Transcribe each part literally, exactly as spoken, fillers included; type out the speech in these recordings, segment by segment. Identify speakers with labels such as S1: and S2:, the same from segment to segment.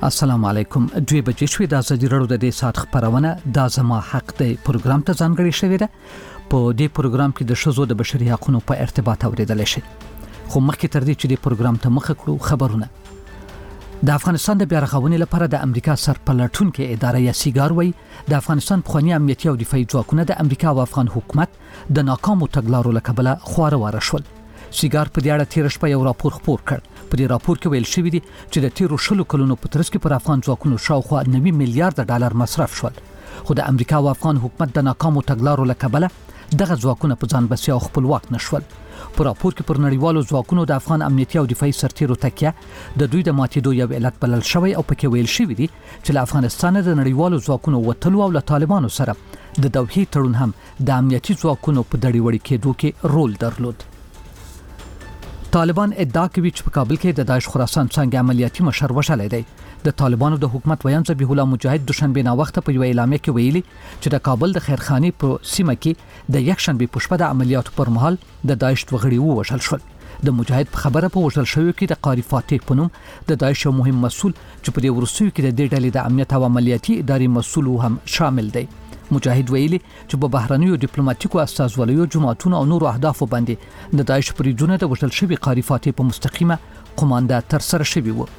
S1: السلام علیکم. دوی بجې شوې د ازادي راډیو د دې سات خبرونه د زما حق دی پروګرام ته ځانګړی شوې ده. په دې پروګرام کې د ښځو د بشري حقوقو په ارتباط اوریدل شي. خو مخکې تر دې چې د پروګرام ته مخه کړو خبرونه. د افغانستان د بیا رغونې لپاره د امریکا سرپلټونکو اداره یا سیګار وای د افغانستان پخوانی امنیتي او دفاعي ځواکونه د امریکا او افغان حکومت د ناکامو تګلارو له کبله خواره واره شول. سیګار په دې اړه تیر شپه یو راپور خپور کړ. په دې راپور کې ویل شوی دی چې د تیرو شلو کلونو په ترڅ کې پر افغان ځواکونو شاوخوا نوي میلیارډ ډالر مصرف شول. خو د امریکا او افغان حکومت د ناکامو تګلارو له کبله دغه ځواکونه په ځان بسیا او خپلواک نشول. په راپور کې پر نړیوالو ځواکونو د افغان امنیتي او دفاعي سرتیرو تکیه د دوی د ماتېدو یو علت بلل شوی او پکې ویل شوی دی چې له افغانستان د نړیوالو ځواکونو وټلو او له طالبانو سره د دوحې تړون هم د امنیتي ځواکونو په دړي وړي کېدو کې رول درلود. طالبان ادعا کوي چې په کابل کې د داعش خراسان څنګه عملیاتي مشر وشلې دی. د طالبانو د حکومت ویان ذبیح الله مجاهد دوشنبه نا وخت په یو اعلامیه کې ویلي چې د کابل د خیرخاني په سیمه کې د یکشنبه په شپه د عملیاتو پر مهال د داعش وغړي ووژل شول. د مجاهد په خبره په وژل شوی کې د قاری فاتح په نوم د داعش یو مهم مسؤل چې په دې ورسوي کې د دې ډلې د امنیت او عملیاتي ادارې مسؤل هم شامل دی. مجاهد ویلي چې په بهرنیو ډیپلوماټیکو استازولیو جماعتونو او نورو اهدافو باندې د داعش پریجونه د وژل شوی قاری فاتح په مستقیمه قومانده تر سره شوی وو.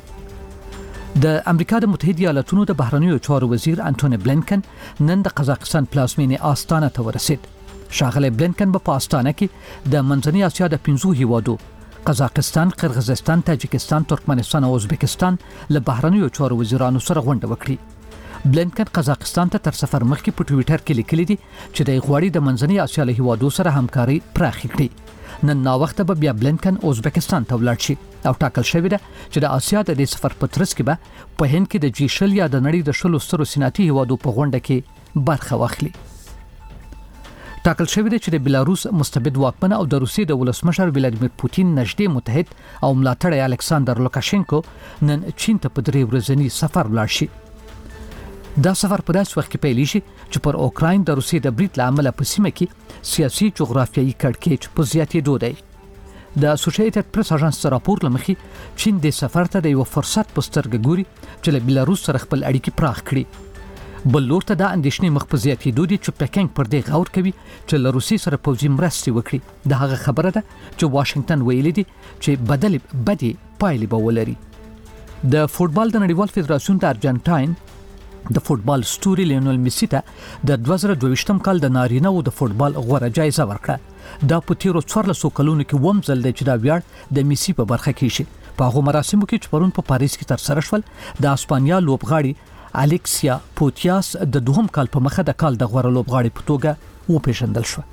S1: د امریکا د متحده ایالاتونو د بهرنیو چارو وزیر انټونی بلینکن نن د قزاقستان پلازمینې آستانه ته ورسید. شاغلی بلینکن په آستانه کې د منځنۍ اسیا د پنځو هیوادو قزاقستان، قرغیزستان، تاجکستان، ترکمنستان او ازبکستان له بهرنیو چارو وزیرانو سره غونډه وکړه. بلینکن قزاقستان ته تر سفر مخکې په ټوئیټر کې لیکلي دي چې د غواړي د منځنۍ اسیا له هیوادو سره همکاري پراخ کړي. نن نا وخت به بیا بلینکن ازبکستان ته ولاړ شي او ټاکل شوی ده چې د اسیا د دې سفر په ترڅ کې به په هند کې د جی شل یا د نړۍ د شلو سترو صنعتي هیوادو په غونډه کې برخه واخلي. ټاکل شوی ده چې د بلاروس مستبد واکمن او د روسیې د ولسمشر ولادیمیر پوتین نږدې متحد او ملاتړی الکساندر لوکاشینکو نن چین ته په درې ورځنی سفر ولاړ شي. دا سفر په داسې وخت کې پیلېږي چې پر اوکراین د روسیې د برید له امله په سیمه کې سیاسي جغرافیایي کړکېچ په زیاتېدو دی. د اسوسییټډ پریس اژانس راپور لمخې چین د سفر ته د یو فرصت په سترګه ګوري چې له بلاروس سره خپل اړیکې پراخ کړي. بل لور ته د اندېښنې مخ په زیاتېدو دي چې پکینګ پر دې غور کوي چې له روسیې سره پوځي مرستې وکړي. د هغه خبره ده چې واشنگټن ویلي دي چې بدل بدی پایلې به ولري. د فوټبال د نړیوال فدراسیون د ارجنټاین د فوټبال ستوري لیونل میسی ته د دوه زره دوه ویشتم کال د نارینه او د فوټبال غوره جایزه ورکړه. دا په تیرو څوارلسو کلونو کې ووم ځل دی چې دا ویاړ د میسی په برخه کې شي. په هغه مراسمو کې چې پرون په پاریس کې تر سره شول د اسپانیا لوبغاړي الیکسیا پوتیاس د دوهم کال په مخه د کال د غوره لوبغاړي په توګه وپېژندل شو.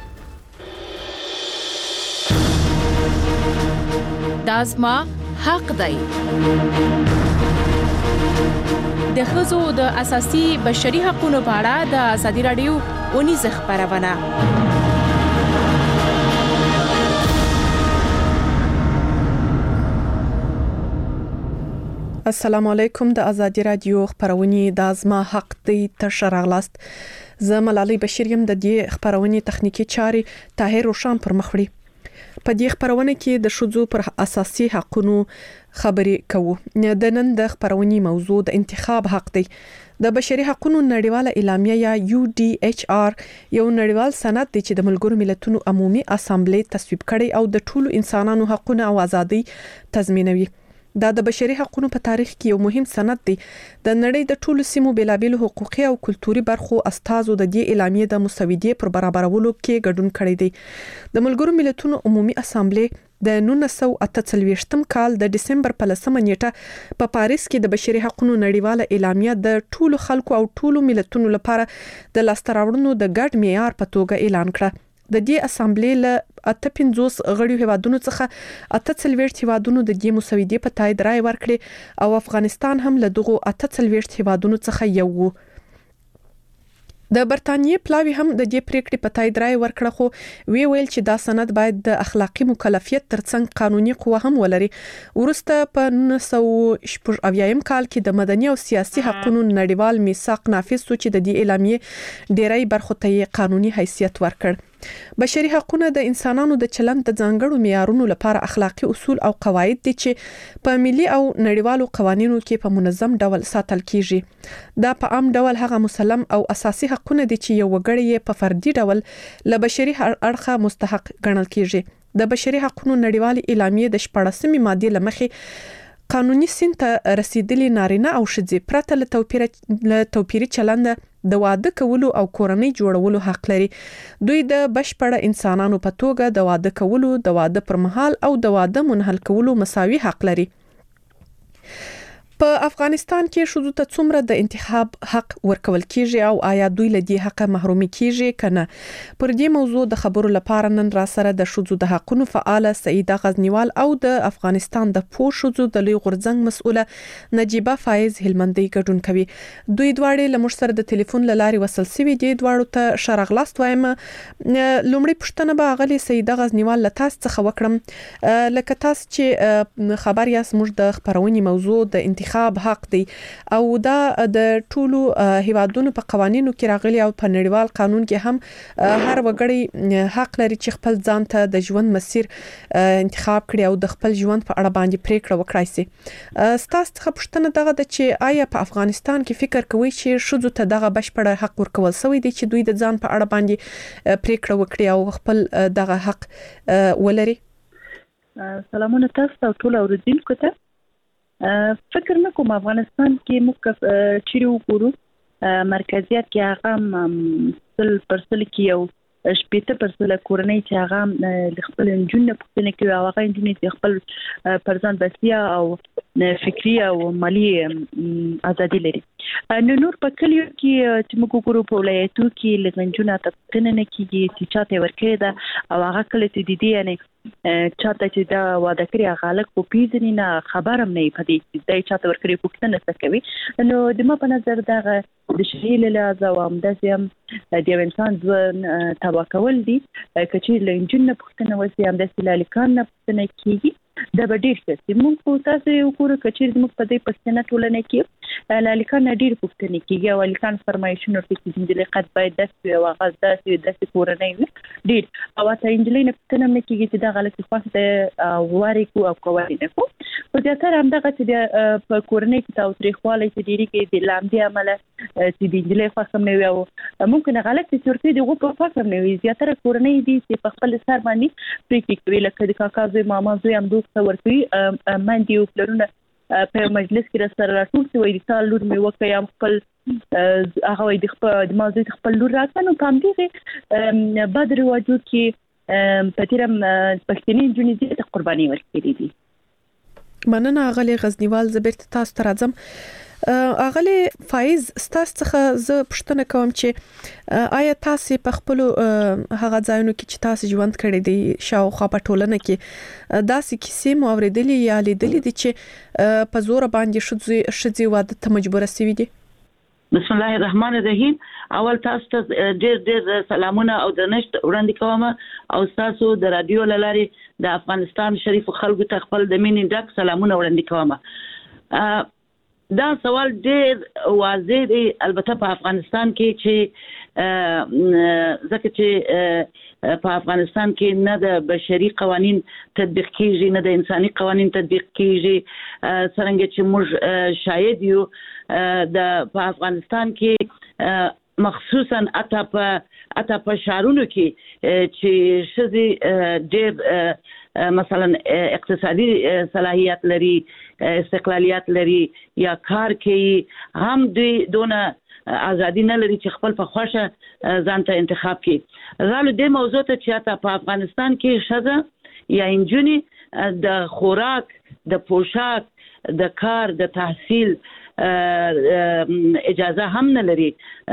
S2: دازما حق دی. د ښځو د اساسي بشري حقوقو په اړه د ازادي راډیو اونیزه خبرونه.
S3: السلام علیکم. د ازادي راډیو خبرونه د ازما حق دی تر راغلاست. زه ملالۍ بشیر یم. د دې خبرونه تخنیکی چاري طاهر روشن پر مخ وړي. په دې خبرونه کې د شذو پر اساسي حقوقو خبرې کوو. د نن د خبرونې موضوع د انتخاب حق دی. د بشري حقوقو نړیواله اعلامیه یا یو ډي ایچ آر یو نړیوال سند دی چې د ملګرو ملتونو عمومي اسامبلې تصویب کړي او د ټولو انسانانو حقوقو او ازادي تضمینوي. دا د بشري حقوقو په تاریخ کې یو مهم سند دی. د نړۍ د ټولو سیمو بیلابېل حقوقي او کلتوري برخو استازو د دې اعلامیه د مسودې پر برابرولو کې ګډون کړی دی. د ملګرو ملتونو عمومي اسامبلې د نولس سوه اته څلوېښتم کال د دسمبر په لسمه نیټه په پاریس کې د بشري حقوقو نړیواله اعلامیه د ټولو خلکو او ټولو ملتونو لپاره د لاسته راوړنو د ګډ معیار په توګه اعلان کړه. د دې اسامبلې له اته پنځوس غړیو هیوادونو څخه اته څلوېښت هیوادونو د دې مسودې په تایید رائے ورکړې او افغانستان هم له دغو اته څلوېښت هیوادونو څخه یو وو. د برتانیې پلاوی هم د دې پریکړې په تایید رائے ورکړه، خو وی ویل چې دا سند باید د اخلاقی مکلفیت ترڅنګ قانوني قوه هم ولري. ورسته په نولس سوه شپږ اویایم کال کې د مدني او سیاسي حقوقو نړیوال میثاق نافذ شو چې د دې اعلامیې ډیری برخو ته قانوني حیثیت ورکړ. بشري حقوقونه د انسانانو د چلند د ځانګړو معیارونو لپاره اخلاقی اصول او قواعد دي چې په ملي او نړیوالو قوانینو کې په منظم ډول ساتل کیږي. دا په عام ډول هغه مسلم او اساسي حقوقونه دي چې یو وګړی یې په فردي ډول له بشري اړخه مستحق ګڼل کیږي. د بشري حقوقو نړیوالې اعلامیې د شپږمې ماده لمخې قانوني سن ته رسیدلي نارینه او ښځې پرته له توپیر له توپیري چلند د واده کولو او کورنۍ جوړولو حق لري. دوی د بشپړ انسانانو په توګه د واده کولو، د واده پر مهال او د واده منحل کولو مساوي حق لري. په افغانستان کې ښځو ته څومره د انتخاب حق ورکول کیږي او آیا دوی له دې حق محرومي کیږي کنه؟ پر دې موضوع د خبرو لپاره نن را سره د ښځو د حقوقو فعال سعیده غزنیوال او د افغانستان د پوه ښځو د لوی غورځنګ مسؤله نجيبه فایز هلمندي ګډون کوي. دوی دواړه له موږ سره د ټلیفون لاري وصل سوي دي. دواړو ته شرغلاست وایم. لومړی پښتنه به غلي سعیده غزنیوال له تاسو څخه وکړم، لکه تاسو چې خبر یاست موږ د خبرونې موضوع د انتخاب حق دی او دا د ټولو هیوادونو په قوانینو کې راغلي او په نړیوال قانون کې هم هر وګړی حق لري چې خپل ځان ته د ژوند مسیر انتخاب کړي او د خپل ژوند په اړه باندې پریکړه وکړي سي. ستاسو څخه پوښتنه دغه د چې آیا په افغانستان کې فکر کوي چې ښځو ته دغه بشپړ حق ورکول شوی دی چې دوی د ځان په اړه باندې پریکړه وکړي او خپل دغه حق ولري؟
S4: سلامونه تاسو ته ټول اوریدونکو ته. فکر نه کوم افغانستان کې موږ چیرې وګورو مرکزیت کې هغه سل پرسل کې یو شپږ پرسل کورنۍ چې هغه خپل انجونې پوښتنه کوي او هغه انجونې خپل پرځان بسیا او فکری او مالی ازادي لري. نو نور په کلیو کې چې موږ وګورو په ولایتو کې لږنجونه تپتنه نه کیږي چې چاته ورکړي دا او هغه کله چې د دې یعنی چاته چې دا واده کړی هغه لک په پیژنې نه خبرم نه پدې د چاته ورکړي پوښتنه څه کوي. نو د ما په نظر دا د شریل له زوام د سیم د انسان ځون تبا کول دي چې لږنجونه پوښتنه وسی هم د سلالیکان نه پوښتنه کیږي. دا به ډیر څه چې موږ په تاسو یو کور کچیر موږ په دې پښتنه ټولنه کې لالیکان ډیر پوښتنه کیږي او لالیکان فرمایشونه ورته کیږي د لقد باید د یو غاز د د کورنۍ ډیر او ته انجلۍ نه پښتنه نه کیږي چې دا غلطي خواسته واري کو او کوي نه کو په دې سره هم دغه چې په کورنۍ کې تاسو تاریخوالي چې ډیری کې د لاندې عمله چې د انجلۍ خواسته نه وي او ممکن غلطي صورتي دغه په فکر نه وي زیاتره کورنۍ دي چې په خپل سر باندې پریکړه کوي لکه د کاکا زوی ماما زوی هم دوه ورکوي ماندي او پلرونه په مجلس کې سره راټول شوی دي چې لور مې وکړم خپل هغه د خپل د مازی خپل لور راکنو پام دی بدر وجود کې پتیرم پښتني جونې دي قرباني ورکړي دي.
S3: مننه غلي غزنیوال زبرت تاسو ته راځم. اغلی فایز ستاسو څخه زه پوښتنه کوم چې آیا تاسو په خپل هغه ځایونو کې چې تاسو ژوند کړی دی شاوخوا په ټولنه کې داسې کیسې مو اوریدلې یا لیدلې دي چې په زور باندې شذ شذ واده ته مجبور شوي دي؟
S5: بسم الله الرحمن الرحیم. اول تاسو ته ډېر ډېر سلامونه او درنښت وړاندې کوم او تاسو د رادیو لاري د افغانستان شریف خلکو ته خپل د مینې ډک سلامونه وړاندې کوم. دا سوال ډېر واضح دی البته په افغانستان کې چې ځکه چې په افغانستان کې نه د بشري قوانين تطبیق کیږي نه د انساني قوانين تطبیق کیږي څنګه چې موږ شاهد یو د په افغانستان کې مخصوصا اته په اته په شهرونو کې چې شذي ډېر مثلا اقتصادي صلاحيت لري استقلالیت لري یا کار کوي هم دوی دونه ازادي نه لري چې خپل په خوښه ځان ته انتخاب کړي. زالو د موضوع ته چې په افغانستان کې شذا یا انجونی د خوراک د پوشاک د کار د تحصیل اجازه هم نه لري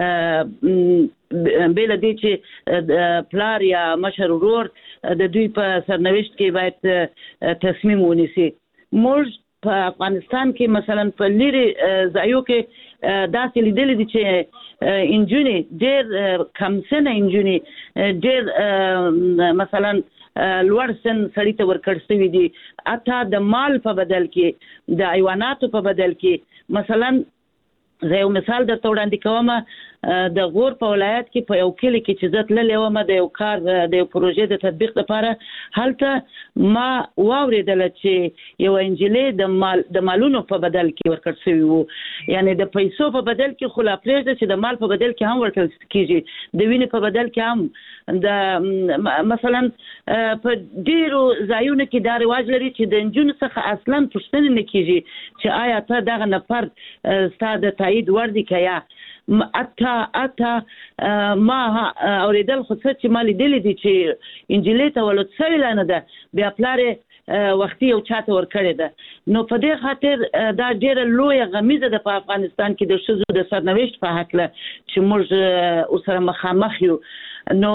S5: بل دې چې پلار یا مشر ورور د دوی په سرنوشت کې باید تصمیم ونیسي. موږ په افغانستان کې مثلا په لری ځایو کې داسې لیدل دي چې انجونی ډېر کم سنه انجونی ډېر مثلا لوړ سن سړی ته ورکړ شوی دي اته د مال په بدل کې د حیواناتو په بدل کې مثلا زه یو مثال درته وړاندې کوم د غور په ولایت کې په یو کلی کې چې زه تللې وم د یو کار د یو پروژې د تطبیق لپاره هلته ما واورېدل چې یو انجلۍ د مال د مالونو په بدل کې ورکړل شوی وو یعنی د پیسو په بدل کې خو لا پرېږده چې د مال په بدل کې هم ورکړل کېږي د وینې په بدل کې هم د مثلا په ډیرو ځایونو کې دا رواج لري چې د نجونو څخه اصلا پوښتنه نه کېږي چې آیا ته دغه نفر ستاسو تایید وردی کیا اته اته ما اوریدل خو څه چې مالي دلی دي چې انجلۍ ته ولوت سوي لانه ده بیا پلاره وختي او چاته ور کړی ده نو په دې خاطر دا ډیره لویه غمیزه ده په افغانستان کې د شذو د سرنوشت په حق له چې موږ اوسره مخامخ یو نو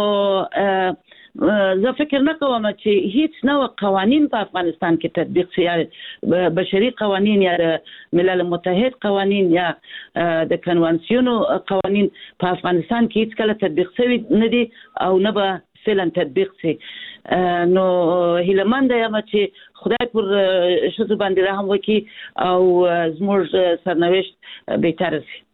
S5: زه فکر نه کوم چې هیڅ نوع قوانین په افغانستان کې تطبیق شي یا بشري قوانین یا ملل متحد قوانین یا د کنوانسیونو قوانین په افغانستان کې هیڅ کله تطبیق شوی نه دي او نه به فعلا تطبیق شي نو هیلمند یم چې خدای پر شذو باندې رحم وکړي او زموږ سرنوشت بهتر شي.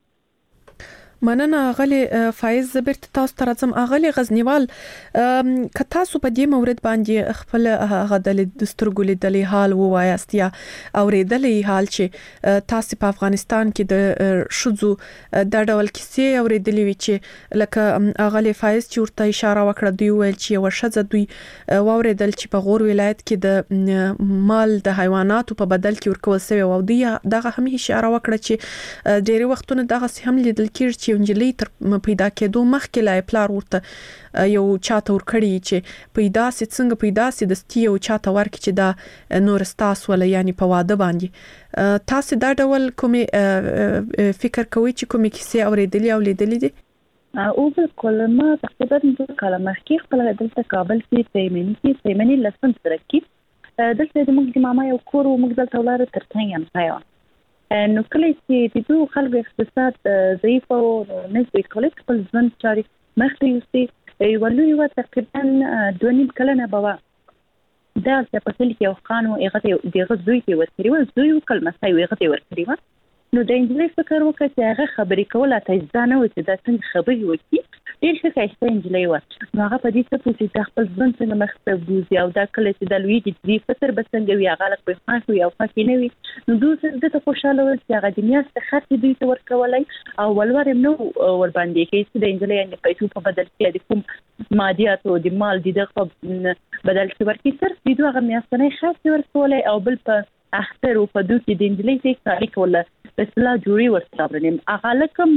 S3: مننه غلي فایز زبرت تاسو ته راځم اغلی غزنیوال ک تاسو په دې مورد باندې خپل غدل دستورګو لیدلې حال ووایاست یا اوریدلې حال چې تاسو په افغانستان کې د شذو د ډول کیسې اوریدلې وی چې لکه اغلی فایز چې ورته اشاره وکړه دی ویل چې یو شذ دوی واوریدل چې په غور ولایت کې د مال د حیواناتو په بدل کې ورکول شوی او دی دغه هم اشاره وکړه چې ډېری وختونه دغه هم لیدل کېږي چې انجلۍ تر پیدا کېدو مخکې لا پلار ورته یو چاته ورکړي چې پیدا سي څنګه پیدا سي د ستي یو چاته ورکړي چې دا نور ستاس ولا یعنی په واده باندې تاسو دا ډول کومي فکر کوئ چې کومي کیسې اوریدلې او لیدلې دي
S4: او بالکل ما تقریبا د کلمه کې خپل دلته کابل کې سیمنی کې سیمنی لسم سره کې دلته د موږ د ماما یو کور او موږ دلته ولر ترڅنګ یم پایو نو کله چې د دوه خلکو اقتصاد ضعیف او نسبی کولک خپل ځن چاري مخته یوسي ولوي و تقریبا دوه نیم کلنه بوا دا چې په کلی کې یو خان او هغه دغه دوی کې ورکړي و دوی کلمه سای هغه ورکړي و نو د انجلۍ فکر وکړ چې هغه خبرې کوله ته ځانه و چې دا څنګه خبرې وکړي ډېر ښه ښایسته انجلۍ وه نو هغه په دې څه پوه چې دا خپل ژوند څنګه مخته بوځي او دا کله چې دا لویږي چې دې فکر به څنګه وي هغه لږ پرې خوښ وي او خوښ نه وي نو دوی ده ته خوشحاله ول چې هغه د میاشتې خرڅ دوی ته ورکولی او ولور یې نه ورباندې کوي چې د انجلۍ د پیسو په بدل کې د کوم مادیاتو د مال د دغه بدل کې ورکړي صرف د دوی هغه میاشتنی خرڅ ورکولی او بل په اختر او په دوی کې د انجلۍ څخه کاری کوله اصلاح جوړي ورسره برنم هغه لکم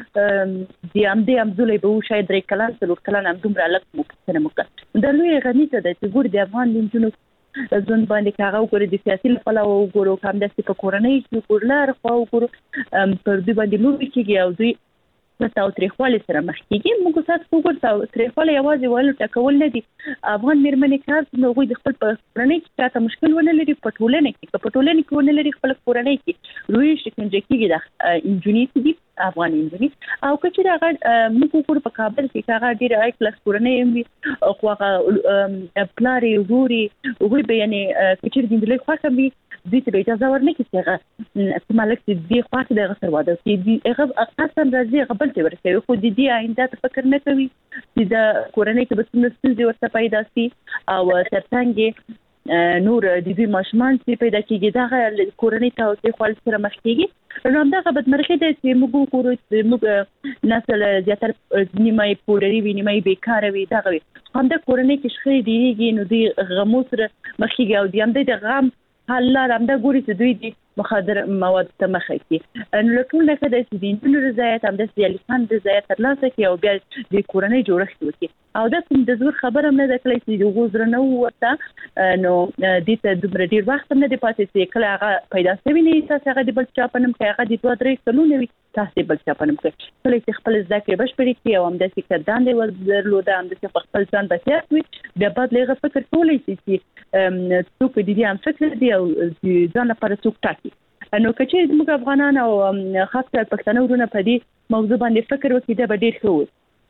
S4: د ام دې امزولې به شاید درې کلان څلور کلان هم دومره لک مو څه مو د لوی غنیته د ګور د افغان لنجونو ځون باندې کاغه وګوري د سیاسي لپاره وګورو کوم د سپک کورنۍ چې کورلار خو وګورو پر دوی باندې لوي کېږي او دوی تاسو تریخواله سره مخ کېږي موږ تاسو وګورئ تریخواله یوازې ول ټکول نه دي افغان مېرمنې کار نو غوي د خپل پرنۍ کې تاسو مشکل ونه لري پټولنه کې پټولنه کې ونه لري خپل پرنۍ کې لوی شکنجه کېږي د انجونی دي افغان انجونی او کچې هغه موږ وګورو په کابل کې هغه ډیر آی کلاس پرنۍ وي خو هغه پلاری وګوري وګوري به یعنی کچې د دې خو کوي دې ته اجازه ورنه کیږي هغه مالک دې خو ته د غسر واده چې هغه اصلا راځي هغه بل څه ورسوي خو دې دې آینده فکر نه کوي چې د کورنۍ کې به څه ستونزې ورته پیدا شي او ترڅنګ نور د دې ماشومان چې پیدا کیږي دا کورنۍ ته او خپل سره مخ کیږي نو دا بدمرغي ده چې موږ کورو موږ نسل زیاتره نیمه پورې وي نیمه بیکاره وي دا غوي هم د کورنۍ کې شخړې دیږي نو د غمو سره مخ کیږي او د هم د غم حل لرم دا ګوري چې دوی دي مخدر مواد ته مخ کړي نو ټول لکه د سیدینونو رضایت هم د سیالیفان رضایت ترلاسه کړي او بیا د کورنۍ جوړښت وکړي او دا کوم د زور خبره هم نه ده کله چې د غوزر نه وته نو د دې د ډیر وخت نه دی پاتې چې کله هغه پیدا شوی نه تاسو هغه د بل چا پنم کې هغه د دوه درې کلونه وي تاسو بل چا پنم کې کله چې خپل ځکه بشپړي کې او هم د فکر داندې ورلوده هم د خپل ځان بچیات وي بیا بعد لږه فکر کولای شي چې څوک دې هم فکر دی او ځان لپاره څوک ټاکي نو کچې موږ افغانان او خاصه پښتانه ورونه په دې موضوع باندې فکر وکړي دا به ډیر ښه وي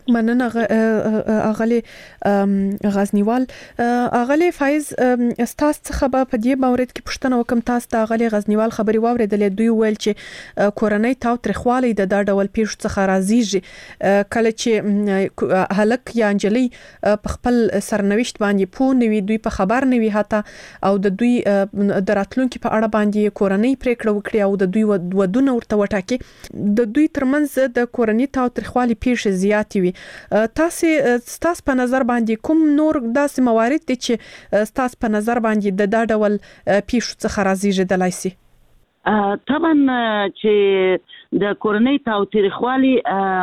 S3: مننه اغلی غزنیوال اغلی فایز استاس څخه په دې مورید کې پښتنه وکم تاسو ته اغلی غزنیوال خبري واوریدلې دوی ویل چې کورنۍ تاو ترخوالي د دا ډول پیښو څخه راځي کله چې هلک یا انجلی په خپل سرنوشت باندې پوه نوي دوی په خبر نوي حتی او د دوی دراتلونکو په اړه باندې کورنۍ پریکړه وکړي او د دوی ودونه ورته وټاکي د دوی ترمنځ د کورنۍ تاو ترخوالي پیښې زیات وي تاسو تاسو په نظر باندې کوم نور داسې موارد دي چې تاسو په نظر باندې د دا ډول پیښو څخه راځي شي؟
S5: طبعا چې د کورنۍ تاوتریخوالي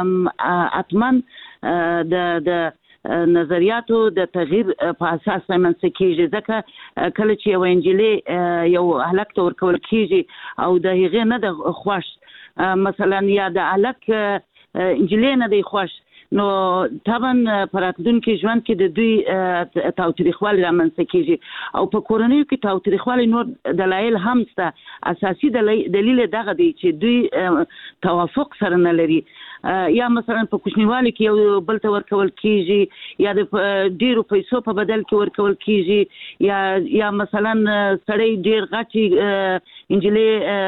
S5: اتمن د د نظریاتو د تغییر په اساس منځ کېږي ځکه کله چې یو انجلي یو هلک ته ورکول کېږي او د هغې نه د خوښ مثلا یا د هلک انجلي نه دی خوښ نو طبعا پراتدونکو ژوند کې د دوی تاوتریخوالي رامنځته کېږي او په کورنۍ کې تاوتریخوالي نور دلایل هم شته. اساسي دلیل دغه دی چې دوی توافق سره نه لري یا مثلا په کوچنیوالي کې یو بل ته ورکول کېږي یا د ډیرو پیسو په بدل کې ورکول کېږي یا یا مثلا سړی ډیر غټي انجلي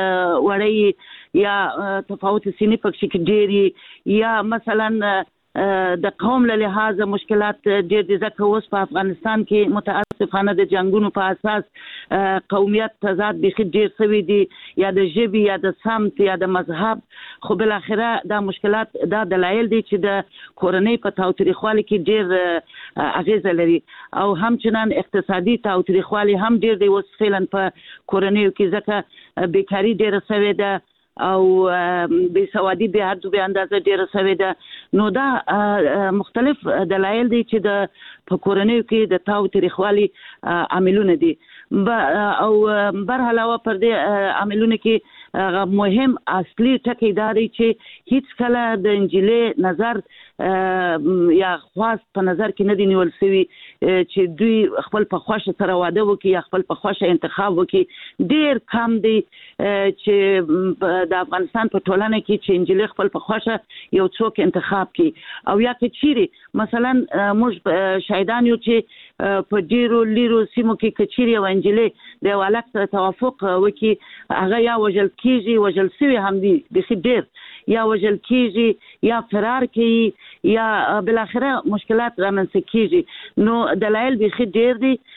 S5: وړي یا تفاوت سینې پکې کې ډیری یا مثلا د قوم له لحاظه مشکلات ډېر دي ځکه اوس په افغانستان کې متاسفانه د جنگونو په اساس قومیت تضاد بيخي ډېر شوی دي یا د ژبې یا د سمت یا د مذهب خو بل اخره دا مشکلات دا دلایل دي چې د کورنۍ په تاوتریخوالي کې ډېر اغیزه لري او همچنان اقتصادي تاوتریخوالي هم ډېر دی اوس فعلا په کورنۍ کې ځکه بیکاری ډېر شوی ده او بې سوادي به حد به اندازه ډیره شوې ده نو دا مختلف دلایل دي چې د په کورنۍ کې د تاوتریخوالي عاملونه دي او بر علاوه پر دې عاملونه کې مهم اصلي ټکی دا دی چې هیڅ کله د انجلي نظر یا خواست په نظر کې نه دی نیول شوی چې دوی خپل په خوښه سره واده وکړي یا خپل په خوښه انتخاب وکړي. ډیر کم دی چې د افغانستان په ټولنه کې چې انجلي خپل په خوښه یو څوک انتخاب کړي او یا که چیرې مثلا موږ شاهدان یو چې په ډیرو لیرو سیمو کې کچيري او انجلي د ولک سره توافق وکړي هغه یا وجل کیږي وجل سوي هم دي د ډیر یا وجل کیږي یا فرار کوي یا بل اخره مشکلات رامنځته کیږي نو دلایل به خې ډیر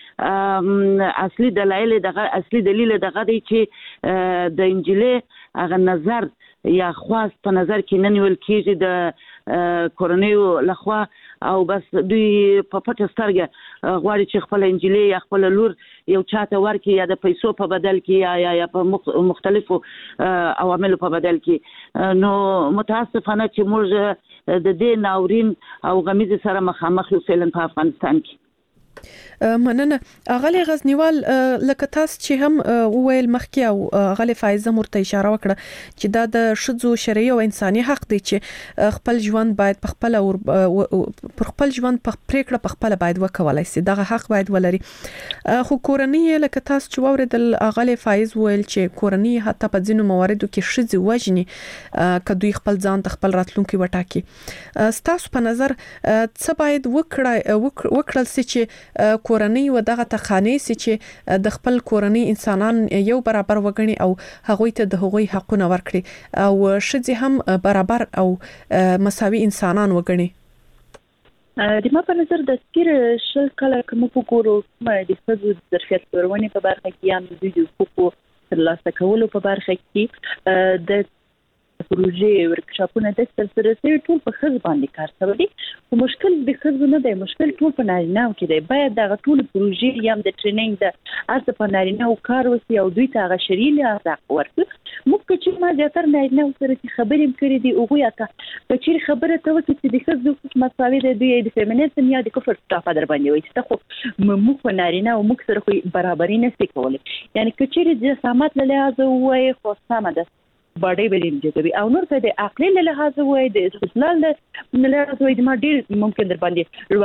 S5: دي اصلي دلایل دغه اصلي دلیل دغه دی چې د انجلي هغه نظر یا خواست په نظر کې نه نیول کیږي د کورنیو لخوا او بس دوی په پټه سترګه غواړي چې خپل انجلي یا خپل لور یو چاته ورکړي یا د پیسو په بدل کې یا یا په مختلفو عواملو په بدل کې نو متاسفانه چې موږ د دې ناورین او غمیزه سره مخامخ یو فعلا په افغانستان کې.
S3: مننه اغلی غزنیوال لکه تاسو چې هم وویل مخکې او اغلی فایزه مرته اشاره وکړه چې دا د شذو شرعي او انساني حق دی چې خپل ژوند باید په خپل او پر خپل ژوند په پریکړه په خپل باید وکولای شي دغه حق باید ولري خو کورنۍ لکه تاسو چې ووریدل اغلی فایز ویل چې کورنۍ حتی په ځینو مواردو کې شذي وجني کدوې خپل ځان ته خپل راتلونکي وټاکي تاسو په نظر څه باید وکړای وکړل شي چې کورنۍ و دغه تخانې سي چې د خپل کورنۍ انسانان یو برابر وګڼي او هغوی ته د هغوی حقونه ورکړي او شذي هم برابر او مساوي انسانان وګڼي.
S4: د ما په نظر د تیر شل کله کوم په ګورو د ښځو د ظرفیت پرونی په برخه کې هم د دوی حقوقو ترلاسه کولو په برخه کې د پروژې ورکشاپونه د سره سره ټول په خځ باندې کار کوي او مشکل د خځو نه دی مشکل ټول په نارینه کې دی باید دغه ټول پروژې یم د ټریننګ د ارزه په نارینه او کار وسی او دوی ته غشري له ورته ممکن چې ما زیاتره نارینه سره خبرې کړې دي او غویا ته چې خبره ته وکړي چې د خځو مساوي دی د فیمینیزم یا د کفر ستافه در باندې وي چې خو موږ په نارینه او موږ سره خو برابرۍ نه سي کولای یعنی کچېری د سمات له لحاظ وای خو سم ده باډي بلین جوړوي او نور څه د عقل له لحاظ وای د استدلال له لحاظ وای د ما ډیر ممکن در باندې لوړ وي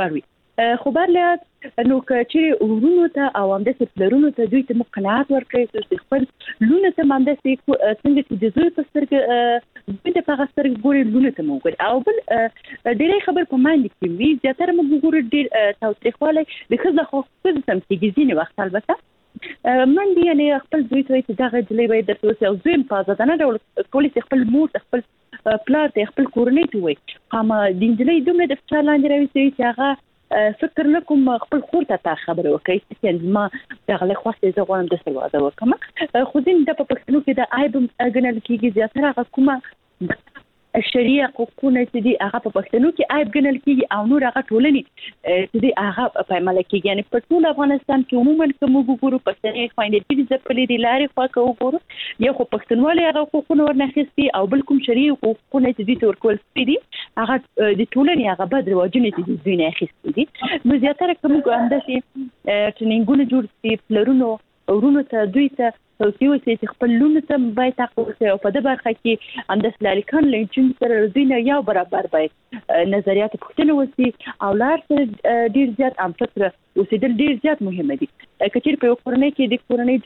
S4: خو برله نو چې ورونو ته او هم د سپلرونو ته دوی ته مقنعات ورکړي چې خپل لونه ته مانده سي څنګه چې د زوی په سترګ دوی ته په سترګ ګوري لونه ته موږ او بل ډېرې خبر په ماندې کې وی زیاتره موږ ګورو ډېر تاوتریخواله د خزه خو څه سم چې ځینې وخت البته من دی یعنی خپل دوی ته چې دغه جلې وي د توسه او زم په ځانه ډول کولی خپل مور خپل پلار ته خپل کورنۍ ته وي هم د جلې دومره د فشار لاندې راوي چې هغه فکر نکوم خپل خور ته تا خبر وکړي چې ما دغه له خواسته زه غواړم د سره وکم خو ځین د پښتنو کې د آیب اګنل کېږي زیاتره هغه کومه شریعه حقوقونه چې دی هغه په پښتنو کې آیب ګنل کېږي او نور هغه ټولنې چې دی هغه په عمل کې یعنی په ټول افغانستان کې عموما کوم وګورو پښتنې خويندې چې د پلي دی لارې خوا کو وګورو یو خو پښتنوالي هغه حقوقونه ورنخستي او بل کوم شریعه حقوقونه چې دی تورکول سپیدي هغه د ټولنې هغه بد رواجونه چې دوی نه اخیستي دي نو زیاتره کوم انداسي ټریننګونه جوړ سي فلرونو ورونو ته دوی ته توصیه چې خپل لونه ته باید تاسو او په دې برخه کې انداس لالیکان لنچین سره دینه یو برابر باید نظریات پوښتنه وسی او لار سره ډیر زیات ام فکر اوسېدل ډیر زیات مهمه دي کچیر په کورنۍ کې د کورنۍ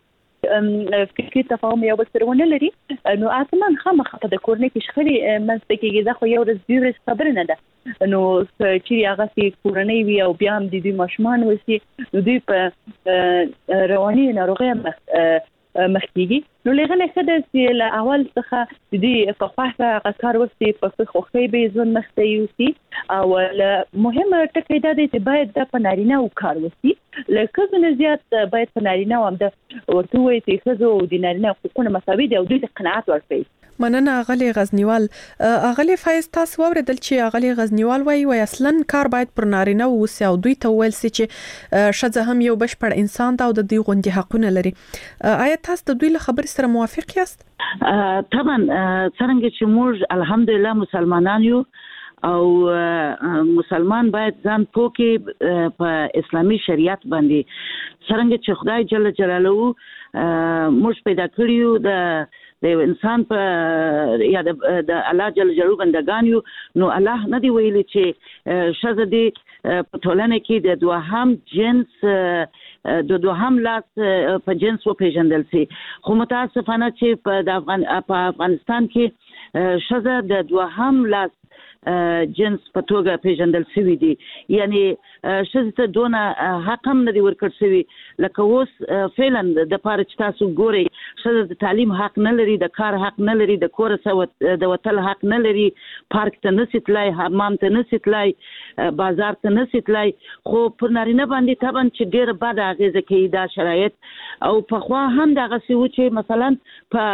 S4: فکري تفاهم یو بل سره ونه لري نو اتمن خامخا په د کورنۍ کې شخړې منځته کېږي دا خو یو ورځ دی ورځ خبره نه ده نو چې هغه سي کورنۍ وي او بیا هم د دې ماشومان وسی نو دوی په رواني ناروغي مخکېږي نو لغنه خدای چې له اول څخه د دې په خواخه کار وستي په خوخي به ځون مخته یوسي او مهمه ټکی دا دی چې باید د پنارینه او کار وستي لکه څنګه زیات باید پنارینه هم د ورته وي چې خزو د نارینه حقوقونه مساوي دي او دوی ته قناعت ورکړي
S3: مننه اغلی غزنیوال اغلی فایز تاسو اوریدل چې اغلی غزنیوال وایي وای اصلا کار باید پر نارینه وسی او دوی ته ویل سي چې شزه هم یو بشپړ انسان دا او د دوی غوندي حقونه لري آیا تاسو د دوی له خبر سره موافق یاست
S5: طبعا څنګه چې موږ الحمدلله مسلمانان یو او مسلمان باید ځان پوکي په اسلامي شریعت باندې څنګه چې خدای جل جلاله موږ پیدا کړیو د د انسان په یا د الله جل جلاله بندگان یو نو الله نه دی ویلي چې شزه دی په ټولنه کې د دوهم جنس د دوهم لاس په جنس و پیژندل سي خو متاسفانه چې په د افغان په افغانستان کې شزه د دوهم لاس جنس په توګه پیژندل شوی دی یعنی شزه ته دونه حق هم نه دی ورکړ شوی لکه اوس فعلا د پاره چې تاسو ګوري شزه د تعلیم حق نه لري د کار حق نه لري د کور سره د وتل حق نه لري پارک ته نه سټلای حمام ته نه سټلای بازار ته نه سټلای خو پر نارینه باندې طبعا چې ډیر بد اغیزه کوي دا شرایط او په خوا هم دغه سی و چې مثلا په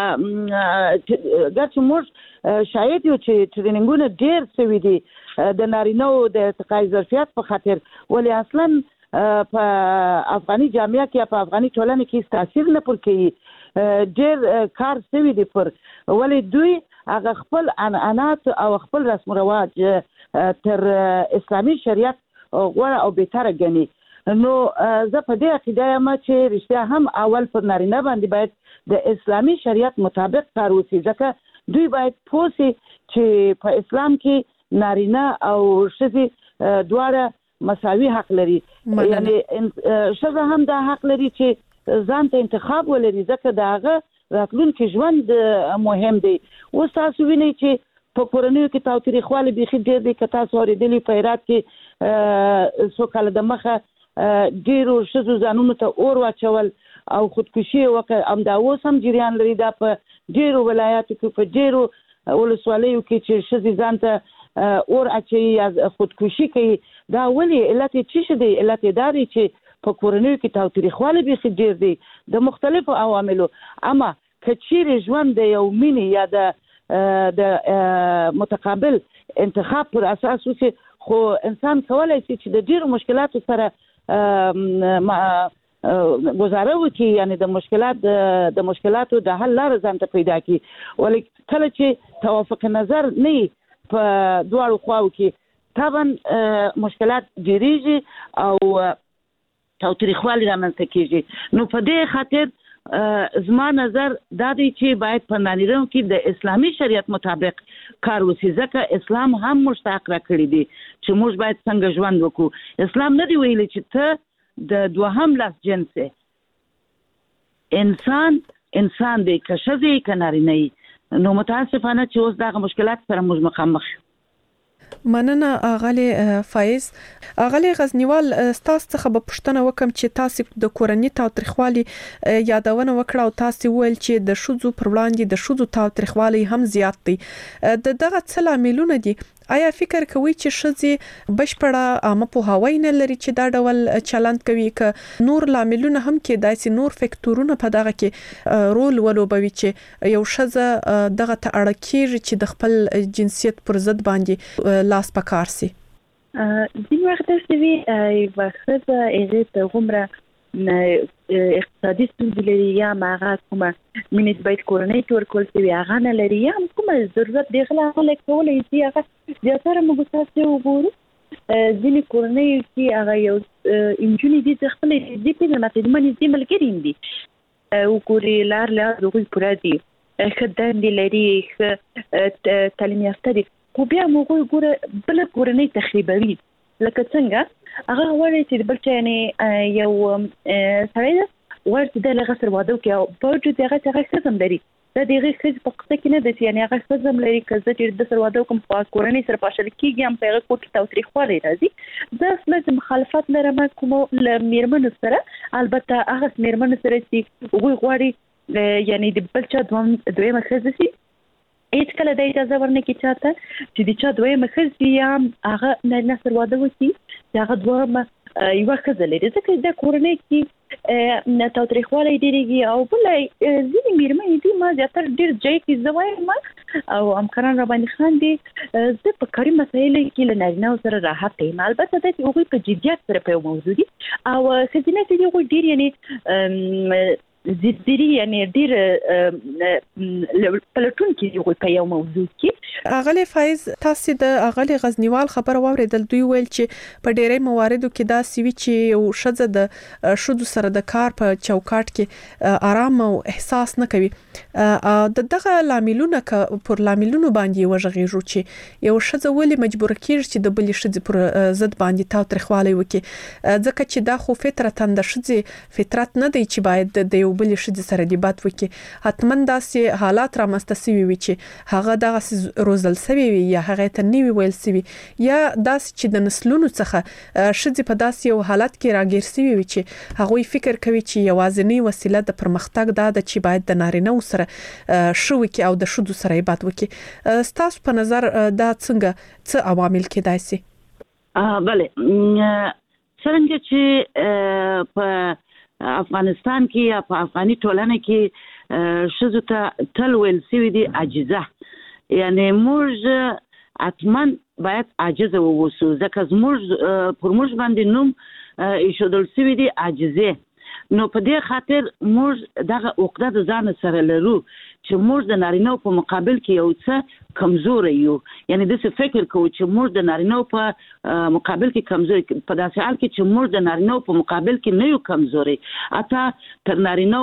S5: ګرځ موږ شاید یو چې ټریننګونه ډیر سوي دي د نارینه او د ارتقای ظرفیت په خاطر ولی اصلا په افغاني جامعه کې په افغاني ټولنه کې تاثیر نه پر کوي ډیر کار سوي دي پر ولی دوی هغه خپل عنعنات او خپل رسم و رواج تر اسلامي شریعت غوړه او بهتره ګڼي نو زه په دې عقیده یم چې رښتیا هم اول پر نارینه باندې باید د اسلامي شریعت مطابق کار وشي ځکه دوی باید پوسي چې په اسلام کې نارینه او ښځې دواړه مساوي حق لري یعنی ښځه هم دا حق لري چې ځان ته انتخاب ولري ځکه دا هغه راتلونکي ژوند مهم دی اوس تاسو وینئ چې په کورنیو کې تاوتریخوالی بیخي ډېر دی که تاسو اورېدلي په هرات کې څو کاله د مخه ډېرو ښځو ځانونو ته اور واچول او خودکشي وکړه همدا اوس هم جریان لري دا په ډېرو ولایاتو کې په ډېرو ولسوالیو کې چې ښځې ځان ته اور اچوي یا خودکشي کوي دا ولې علت یې څه شی دی علت یې دا دی چې په کورنیو کې تاوتریخوالی بیخي ډېر دی د مختلفو عواملو اما که چیرې ژوند د یو مینې یا د د متقابل انتخاب پر اساس وشي خو انسان کولی شي چې د ډېرو مشکلاتو سره گزاره وکړي یعنی د مشکلات د مشکلاتو د حل لار ځان ته پیدا کړي ولې کله چې توافق نظر نه په دواړو خواو کې طبعا مشکلات ډیریږي او تاوتریخوالی رامنځته کیږي نو په دې خاطر زما نظر دا دی چې باید په نارینه کې د اسلامي شریعت مطابق کار وسی ځکه اسلام هم مشتاق را کړی دی چې موږ باید څنګه ژوند وکړو. اسلام نه دی ویلي چې ته د دوهم لاس جنس انسان انسان دی که ښځه که نارینه. نو متاسفانه چې اوس دغه مشکلات سره موږ مخامخ یو.
S3: مننه اغلی فایز. اغلی غزنیوال تاسو څخه به پوښتنه وکم چې تاسو د کورنۍ تاوتریخوالي یادونه وکړه او تاسو ویل چې د شذو پر وړاندې د شذو تاوتریخوالي هم زیات دی. د دغه څه لاملونه دي؟ آیا فکر کوي چې شذې بشپړه عامه پوهاوی نه لري چې دا ډول چلند کوي که نور لاملونه هم کې داسې نور فکټورونه په دغه کې رول ولوبوي چې یو شذه دغه ته اړه کیږي چې د خپل جنسیت پر ضد باندې لاس پکار سي؟
S4: ځینې وخت داسې وي یوه ښځه هغې ته هومره اقتصادي ستونزې لري یا هغه کومه مینې چې باید کورنۍ ته ورکول شوي هغه نه لري یا هم کومه ضرورت دی هغه هغه کولی شي. هغه زیاتره موږ تاسې وګورو ځینې کورنیو کې هغه یو نجونې دي چې خپلې نږدې پېژني ماته زما نږدې ملګري هم دي وګورې لار لار د هغوی پوره دي ښه دندې لري ښه تعلیم یافته دي خو بیا هم هغوی ګوره بله کورنۍ تخریبوي. لکه څنګه هغه غواړي چې د بل چا یعنې یو سړی ده غواړي چې دی له هغه سره واده وکړي او باوجود د هغه چې هغه ښځه هم لري دا د هغې ښځې په قصه کې نه ده چې یعنې هغه ښځه هم لري که زه چې د سره واده وکړم خو کورنۍ سره پاشل کېږي هم په هغه کور کې تاوتریخوالی راځي. زه اصلا چې مخالفت لرم کومو له مېرمنو سره البته هغه مېرمنو سره چې هغوی غواړي یعنې د بل چا دویمه ښځه شي هیڅ کله د اجازه ورنکړي چاته چې د چا دویمه ښځه یا هغه نارینه سره واده وکړي چې هغه دویمه یوه ښځه لري ځکه د کورنۍ کې تاوتریخوالی ډېرېږي او بله ځینې مېرمنې دي ما زیاتره ډېر ځای کې زه وایم او همکاران راباندې خاندي زه په کاري مسایلو کې له نارینهو سره راحت یم البته دا چې هغوی په جدیت سره په یو موضوع دي او ښځینه چې دي هغوی ډېر یعنې زیاتري یعنی ډیر پلټون کې یو په یو موضوع کې.
S3: اغلی فایز تاسو د اغلی غزنیوال خبر واوریدل دوی ویل چې په ډیری مواردو کې دا سوي چې یو شذ د شذو سره د کار په چوکاټ کې آرام او احساس نه کوي. د دغه لاملونه ک پر لاملونو باندې وژغېږو چې یو شذ ولې مجبور کیږي چې د بل شذ پر ضد باندې تاوتریخوالی وکړي ځکه چې دا خو فطرتاً د شذ فطرت نه دی چې باید د بل شذ سره دی بات وکړي حتمن داسې حالات را مستسوي وي چې هغه دغه روزل سوي وي یا هغه ته نیوي ویل سوي یا داسې چې د نسلونو څخه شذ په داسې یو حالت کې راګیر سوي وي چې هغه فکر کوي چې یوازینی وسیله د پرمختګ دا د چې باید د نارینه سره شو کې او د شذ سره بات وکړي. ستاسو په نظر دا څنګه څه عوامل کې داسي؟
S5: اه بله څنګه چې په افغانستان کې یا په افغاني ټولنه کې ښځو ته تل ویل سوي دي عاجزه یعنی موږ اتمن باید عاجزه واوسو ځکه زموږ پر موږ باندې نوم ایښودل سوي دي عاجزه. نو په دې خاطر موږ دغه عقده د ځان سره لرو چې موږ د نارینه په مقابل کې یو څه کمزوري یو یعنی د څه فکر کوو چې موږ د نارینه په مقابل کې کمزوري په داسې حال کې چې موږ د نارینه په مقابل کې نه یو کمزوري اته تر نارینه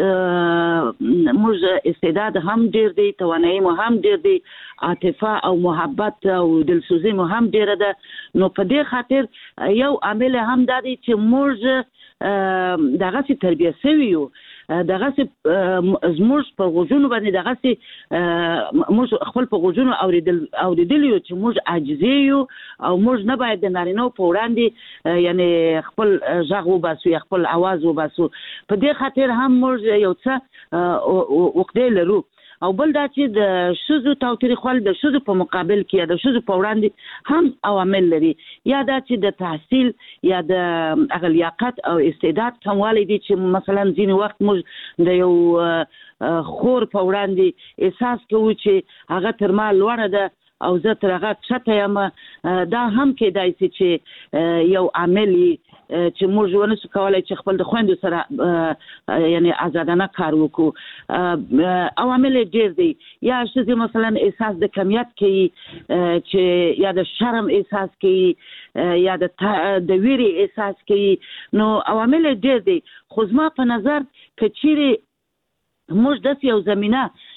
S5: موږ استعداد هم ډیر دی توانایي مو هم ډیر دی عاطفه او محبت او دلسوزي مو هم ډیر ده. نو په دې خاطر یو عامل هم دا دی چې موږ دغه سي تربیه سوي یو دغه سي زموږ په غوږونو باندې دغه سي موږ خپل په غوږونو اوریدل اوریدل یو چې موږ عاجزي یو او موږ نه باید د نارینه په وړاندې یعنی خپل غږ وباسو یا خپل आवाज وباسو. په دې خاطر هم موږ یو څه وقته لرو او بل دا چې د شذو تاوتریخوالی د شذو په مقابل کې یا د شذو په وړاندې هم عوامل لري یا دا چې د تحصیل یا د هغه لیاقت او استعداد کموالی دي چې مثلا ځینې وخت موږ د یو خور په وړاندې احساس کوو چې هغه تر ما لوړه ده او زه تر هغه ښکته یم. دا هم کېدای شي چې یو عامل چې موږ ونسو کولای چې خپل د خويندو سره یعنی آزادانه کار وکړو. عوامل ډېر دي یا چې مثلا احساس د کمیت کوي چې یا د شرم احساس کوي یا د د ویری احساس کوي. نو عوامل ډېر دي خو زما په نظر کچېرې موږ د یو زمينه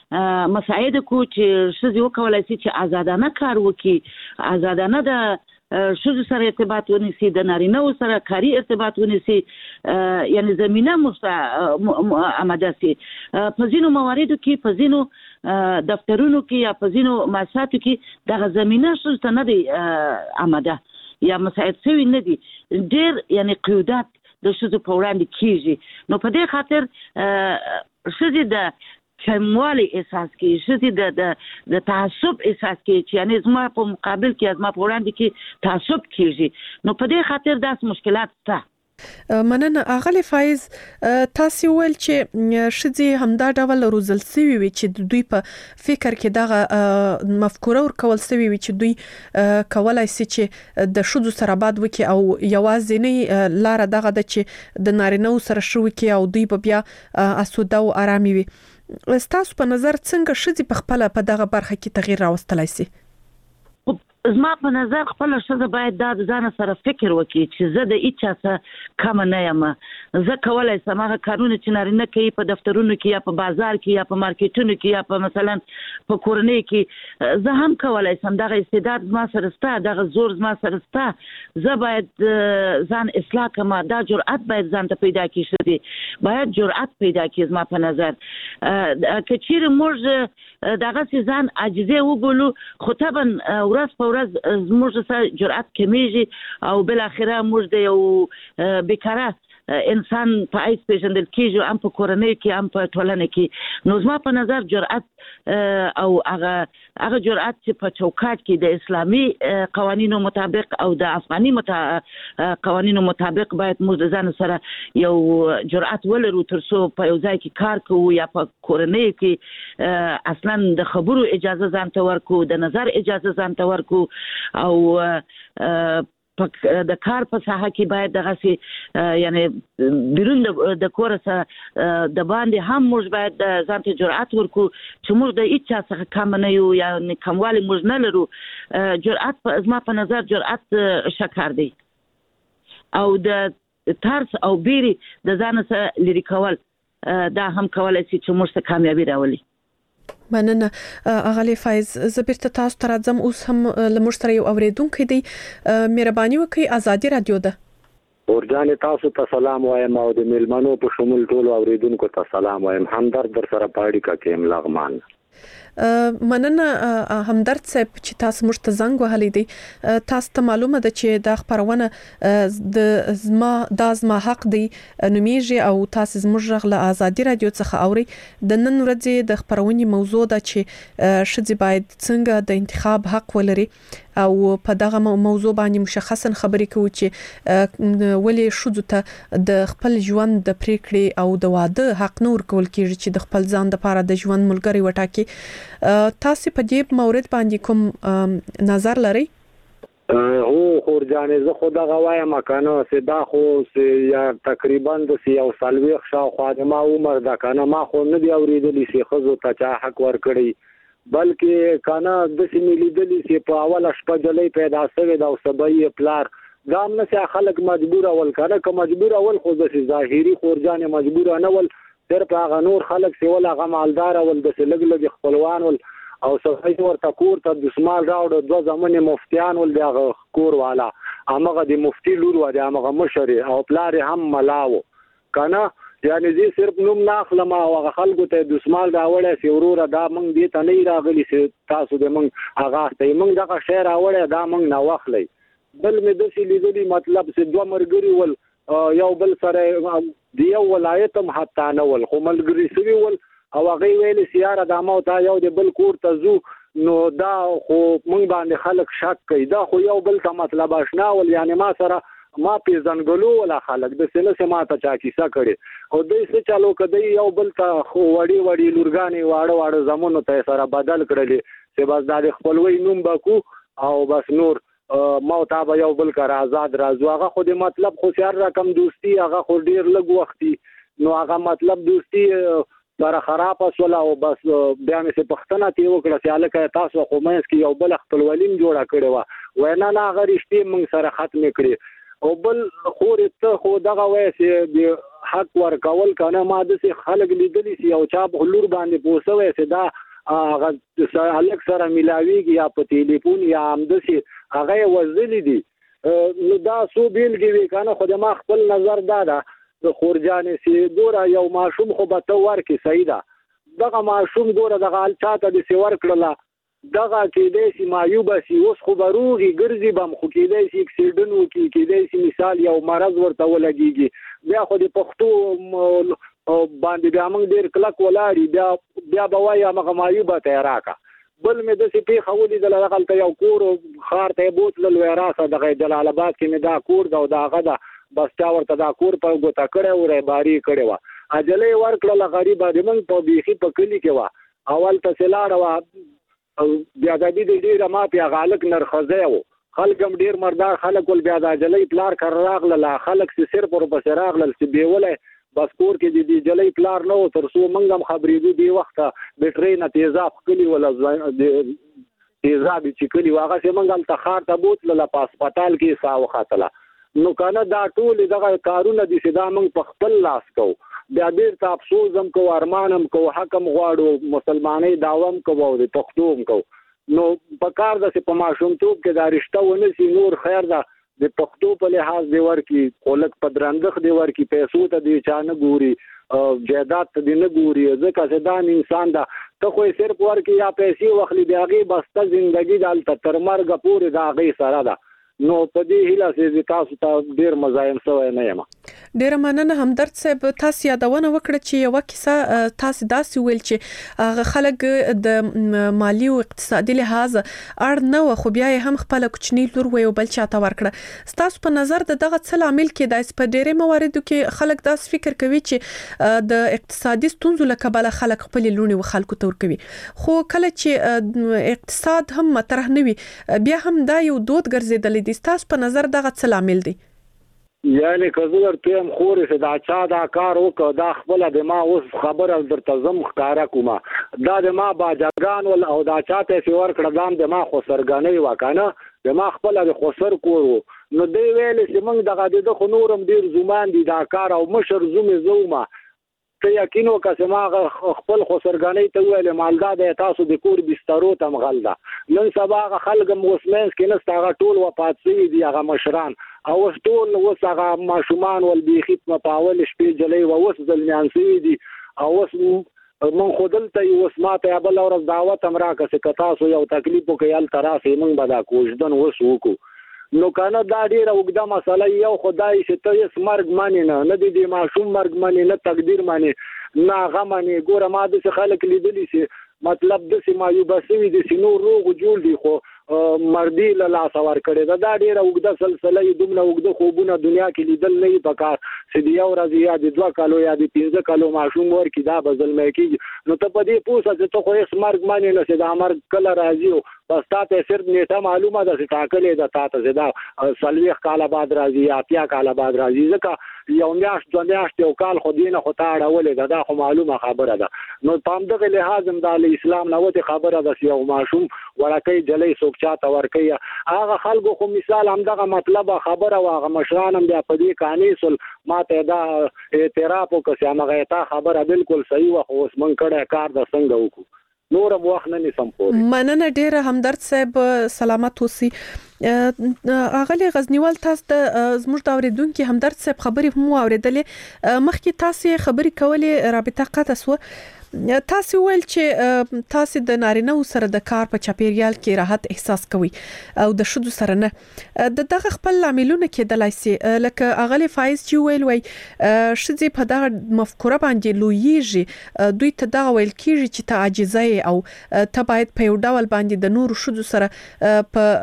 S5: مساعده کو چې شذ وکولای شي چې آزادانه کار وکړي، آزادانه د شذ سره ارتباط ونیسي، د نارینه سره کاري ارتباط ونیسي، یعنی زمينه آماده سي. په ځینو مواردو کې، په ځینو دفترونو کې یا په ځینو مؤسساتو کې دغه زمينه شذ ته نه دی آماده یا مساعد شوی نه دي. ډېر یعنی قیودات د شذ په وړاندې کیږي. نو په دې خاطر شذ د کموالی احساس کوي، شذ د د تعصب احساس کوي چې یعنی زما په مقابل کې زما په وړاندې کې تعصب کیږي. نو په دې خاطر داس مشکلات شته.
S3: مننه اغلی فایز، تاسو ول چې شذ همدا ډول روزل سوي وي چې دوی په فکر کې دغه مفکوره ور کول سوي وي چې دوی کولای شي چې د شذ سره باد وکي او یوازینی لار دغه د چې د نارینه سره شو کې او دوی په بیا اسوده او آرامي وي. ستاسو په نظر څنګه شذ په خپل په دغه برخه کې تغییر راوستلای شي؟
S5: زما په نظر خپل شذ باید د ځان سره فکر وکړي چې زه د هیڅ څه کم نه یم. زه کولای شم هغه کارونه چې نارینه کوي په دفترونو کې یا په بازار کې یا په مارکیټونو کې یا په مثلا په کورنۍ کې، زه هم کولای شم. دغه استعداد ما سره شته، دغه زور ما سره شته. زه باید ځان اصلاح کړم. دا جرأت باید ځان ته پیدا کړي. شذ باید جرأت پیدا کړي. زما په نظر که چیرې موږ دغه ځان عاجزه وګولو، خو طبعا ورځ په ورځ زموږ سره جرأت کمیږي او بل اخره موږ د یو بیکاره انسان په ایس پیژندل کیږي، هم په کورنۍ کې هم په ټولنه کې. نو زما په نظر جرأت او هغه هغه جرأت چې په چوکاټ کې د اسلامي قوانینو مطابق او د افغاني متا... قوانینو مطابق باید موږ ځان سره یو جرأت ولرو ترڅو په یو ځای کې کار کوو یا په کورنۍ کې اصلا د خبرو اجازه ځان ته ورکو، د نظر اجازه ځان ته ورکو او د کار په ساحه کې باید دغه سي یعنی بیرون د کور سره د باندې هم موږ باید ځان ته جرأت ورکو چې موږ د هیڅ څه کم نه یو یا کموالی موږ نه لرو. جرأت په زما په نظر جرأت شکر دی او د ترس او بیري د ځان سره لري کول دا هم کولای شي چې موږ ته کامیابی راولي.
S3: مننه اغلی فایز، زه بیرته تاسو ته راځم. اوس هم لمر سره یو اوریدونکو دی، مهرباني وکړئ. آزادي رادیو ده.
S6: ورجان تاسو ته سلام وایم او د ملمنو په شمول ټول اوریدونکو ته سلام وایم. همدرد در سره پاړی کا کې ملغمان.
S3: مننه همدرد صاحب چې تاسو موږ ته زنګ وهلی دی. تاسو ته معلومه ده چې د خبرونه د زما د زما حق دی نومیږي او تاسو زموږ غل آزادي رادیو څخه اوري. د نن ورځې د خبرونې موضوع ده چې شذ باید څنګه د انتخاب حق ولري او په دغه موضوع باندې مشخصا خبرې کوو چې ولې شذ ته د خپل ژوند د پریکړې او د واده حق نور کول کیږي چې د خپل ځان لپاره د ژوند ملګری وټاکي. تاسو په دې مورد باندې کوم نظر لرئ؟
S6: هو خورجانې زه خو دغه وایم کنه چې دا خو یا تقریبا د یو سلويخ شاوخوا د ما عمر دا کنه ما خو نه دی اورېدلی چې ښځو ته چا حق ورکړي، بلکې کنه د سیمې لیدلی چې په اوله شپه جلۍ پیدا شوې ده او سبا پلار دا هم نه خلک مجبور اول کنه که مجبور اول خو د ظاهري خورجانې مجبور نه ول، صرف هغه نور خلک چې ولا هغه مالدار ول د لګ لګ خپلوان ول او سړی ورته کور ته د شمال راوړ دوه زمونه مفتیان ول دغه کور والا هغه د مفتی لور و د هغه مشر او پلار هم ملاو کنه. یعنی زه صرف نوم ناخلم او هغه خلکو ته د شمال راوړې سی وروره دا مونږ دې ته نه راغلی چې تاسو د مونږ هغه ته مونږ دغه شهر راوړې دا مونږ نه واخلې. بل مې د سې لیدلې مطلب چې دوه مرګري ول یو بل سره دی یو ولایت هم حتی نه ول خو ملګری سوي ول او هغه ویل سیاره د مو ته یو د بل کور ته زو نو دا خو مونږ باندې خلک شک کوي. دا خو یو بل ته مطلب آشنا ول یعنی ما سره ما پیژنګلو ولا خلک د سینه سما ته چا کیسه کړي او دوی څه چالو کدی یو بل ته خو وړي وړي لورګانی واړه واړه زمونو ته سره بدل کړلې چې بس د خپلوي نوم بکو او بس نور ما ته به یو بل کار آزاد راځو. هغه خو د مطلب خو سر رقم دوستی هغه خو ډیر لږ وختي نو هغه مطلب دوستی سره خراب وسوله او بس بیا مې څه پښتنه تی وکړه چې الکه تاسو خو مې اسکی یو بل خپلولین جوړه کړی و وینا نه هغه رښتې موږ سره ختم کړی او بل خور ته خو دغه وای چې حق ورکول کنه ما د خلک لیدلی سي او چا په لور باندې پوسوي سي دا هغه الک سره ملاويږي یا په ټلیفون یا همدسي هغه وزلي دي نو دا سو بیلګي کنه خو د ما خپل نظر دا ده د خورجانې سي ګوره یو ماشوم خو به تو ورکی صحیح ده دغه ماشوم ګوره دغه الچاته د سی ور کړله دغه کېدای شي معیوب شي اوس خو بروغي ګرځي بم خو کېدای شي اکسیډنټ وکړي کېدای شي مثال یو مرض ورته ولګيږي بیا خو د پښتو باندې بیا موږ ډېر کلک ولاړی بیا بیا به وایي هغه معیوب ته راکا بل مې د سي پی خولي د لغلته یو کور خار ته بوتل لویراسه د جلال آباد کې مې دا کور دا دغه دا بس چا ورته دا کور په ګوتا کړه او رباري کړه وا اجلې ورکړه غریب د من په بيخي په کلی کې وا اول ته سلاړه وا بیا د دې ډیره ما په غالک نرخزه و خلک هم ډیر مردار خلک ول بیا د اجلې پلار کر راغله لا خلک سي سر پر بس راغله سي بیوله بس کور کې د دې جلې پلار نو تر څو منګم خبرې دي وخت د ټرین تیزاب کلی ولا تیزاب چې کلی واغه سي منګل تخار ته بوتل لا په هسپتال کې ساو خاتله نو کنه دا ټول دغه کارونه دي چې دا موږ په خپل لاس کو بیا ډیر ته افسوس هم کو ارمانم کو حکم غواړو مسلمانۍ داوام کو او د پښتوم کو نو په کار د په ماشومتوب کې دا رشتہ ونه سي نور خیر دا د پښتو په لحاظ دی ورکی خلک په درندخ دی ورکی پیسو ته دی چانه ګوري جیدات ته دی نه ګوري ځکه چې دا انسان دا ته خو صرف ورکی یا پیسې وخلی دیغه بسته ژوندۍ دالته تر مرګ پورې دا غي سره ده نو په دې هیله چې تاسو ته ډیر مزاحم شوی نه یم
S3: ډیر مننه همدرد صاحب تاسو یادونه وکړه چې یو کیسه تاسو داسې ویل چې خلک د مالی او اقتصادي لحاظ اړ نه خو بیا هم خپل کوچنی لور وي او بل چاته ورکړه تاسو په نظر د دغه څه عامل کې د په ډیره مواردو کې خلک داس فکر کوي چې د اقتصادي ستونزو لکبله خلک خپل لونی و خلکو تور کوي خو کله چې اقتصاد هم مطرح نه وي بیا هم دا یو دود ګرځیدل د تاسو په نظر دغه څه عامل دی
S6: یعنی کزور ته خوري چې دا چا دا کار وکړه دا خپل د ما اوس خبره درته زم ښکارا کومه دا د ما باجاګان ول او دا چاته چې ور کړه دام د ما خو سرګنې وکنه د ما خپل د خسر کورو نو دی ویل چې موږ دغه د خو نورم ډیر زومان دي دا کار او مشر زوم زومه ته یقین وکړه ما خپل خسرګنې ته ویل مالدار د تاسو د کور بسترو تم غلدا نن سبا خلک موسمنس کې نه ستاره ټول وفات شي دي هغه مشران او ټول وسغه ماشومان ول بيخيت مپاول شپې جلې و وس ځلمیان سي دي او وس من خودلته وس ماته بل ورځ دعوت امرا که تاسو یو تکلیف وکړل ترافه موږ به دا کوژدن وس وکړو نو کنه دا ډیره وګړه مسله یو خدای چې ته یې سمرګ مانی نه نه دي د ماشوم مرګ مانی نه تقدیر مانی نه غم مانی ګوره ما د خلک لیدلی شي مطلب د سیمه یو بسوي د سينو روغ جوړ دي خو مردی له لاس ور کړی دا, دا ډیره وګړه سلسله دومره وګړه خوبونه دنیا کې لیدل نه پکار چې دی یو ورځ یا د دوه کالو یا د پنځه کالو ماشوم ورکی دا بزل مې کیږي نو ته په دې پوسه چې ته خو یې سمرګ مانی نه چې دا امر کله راځي بس تاسو صرف نیټه معلومه ده چې تاکلې ده تاسو دا سلويخ کال بعد راځي یا اتیا کال بعد راځي ځکه یو میاشت دوه میاشت یو کال خو دینه خو تا اړولې ده دا خو معلومه خبره ده نو پام دغه لحاظ هم د اسلام نو ته خبره ده چې یو ماشوم ورکه جلې څوک چاته ورکه هغه خلکو خو مثال هم دغه مطلب خبره واغه مشران هم بیا په دې کانیسل ماته دا اعتراف وکړ هغه تا خبره بالکل صحیح و خو اوس من کړه کار د څنګه وکړو نور وخت نه نسم پوره
S3: مننه ډیره همدرد صاحب سلامت اوسئ اغلی غزنیوال تاسو د زموږ د اوریدونکو همدرد صاحب خبرې مو اوریدلې مخکې تاسو خبرې کولې رابطه قطع سو تاسو ویل چې تاسو د نارینه سره د کار په چاپیریال کې راحت احساس کوي او د شذو سره نه د دغه خپل عاملونه کېدلای شي لکه اغلی فایز چې ویل وای شذې په دغه مفکوره باندې لویږي دوی ته دا ویل کیږي چې ته عاجزه او ته باید په یو ډول باندې د نورو شذو سره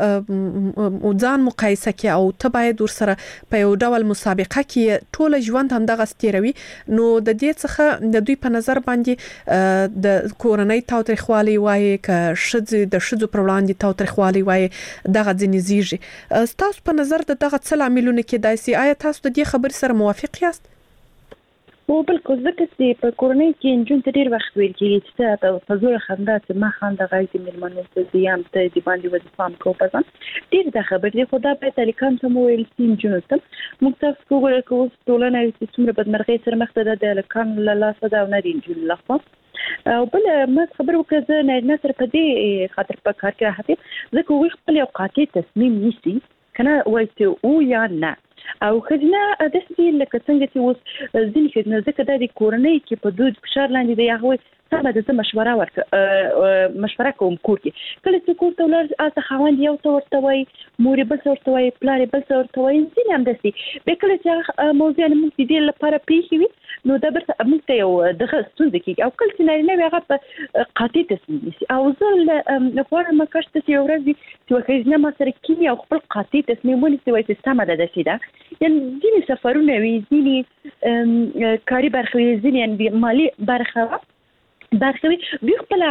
S3: په ځان مقایسه کې او ته باید ور سره په یو ډول مسابقه کې ټول ژوند هم دغه ستیروي نو د دې څخه د دوی په نظر باندې د کورنۍ تاوتریخوالي وایي ک شذ د شذو پر وړاندې تاوتریخوالي وایي دغه ځنې زیږي تاسو په نظر د دغه څه عاملونه کې دایسي آیا تاسو د دې خبر سره موافق یاست
S4: او بالکل ځکه چې په کورنۍ کې انجون ته ډیر وخت ویل کېږي چې ته په زور خندا چې ما خندا غاړي مېلمنو ته زیام ته دی باندې وظیفه کو پزان ډیر د خبرې خدا په تلیکان ته مو ویل چې انجون ته مختلف کوګل کو ټولنه چې څومره بدمرغي سره مخ ته د لکان له صدا او نه انجون لخوا او بل ما خبر وکړه نه نه تر پدې خاطر په کار کې راځي ځکه وي خپل یو قاطع تصمیم نیسي کنه وایته او یا نه او خدنا د دې لکه څنګه چې اوس ځینې خدنا ځکه د کورنۍ کې په دوه فشار لاندې دی هغه سمه د مشوره ورک مشوره کوم کور کې کله چې کور ته ولر اسه خوند یو څه ورته وای مور بل څه ورته وای پلار بل څه ورته وای ځینې هم دسي به کله چې موضوع نه مو دې لپاره پیښوي نو دا به موږ ته یو دغه ستونزه کې او کله چې نه نه هغه په قاطع تصمیم نیسي او زه غواړم کاشته چې یو ورځ چې وکړم ما سره کې او خپل قاطع تصمیم ونیسي وای چې سمه ده دسي دا یعنی ځینې سفرونه وي ځینې کاري برخه وي ځینې مالی برخه برخه وي دوی خپل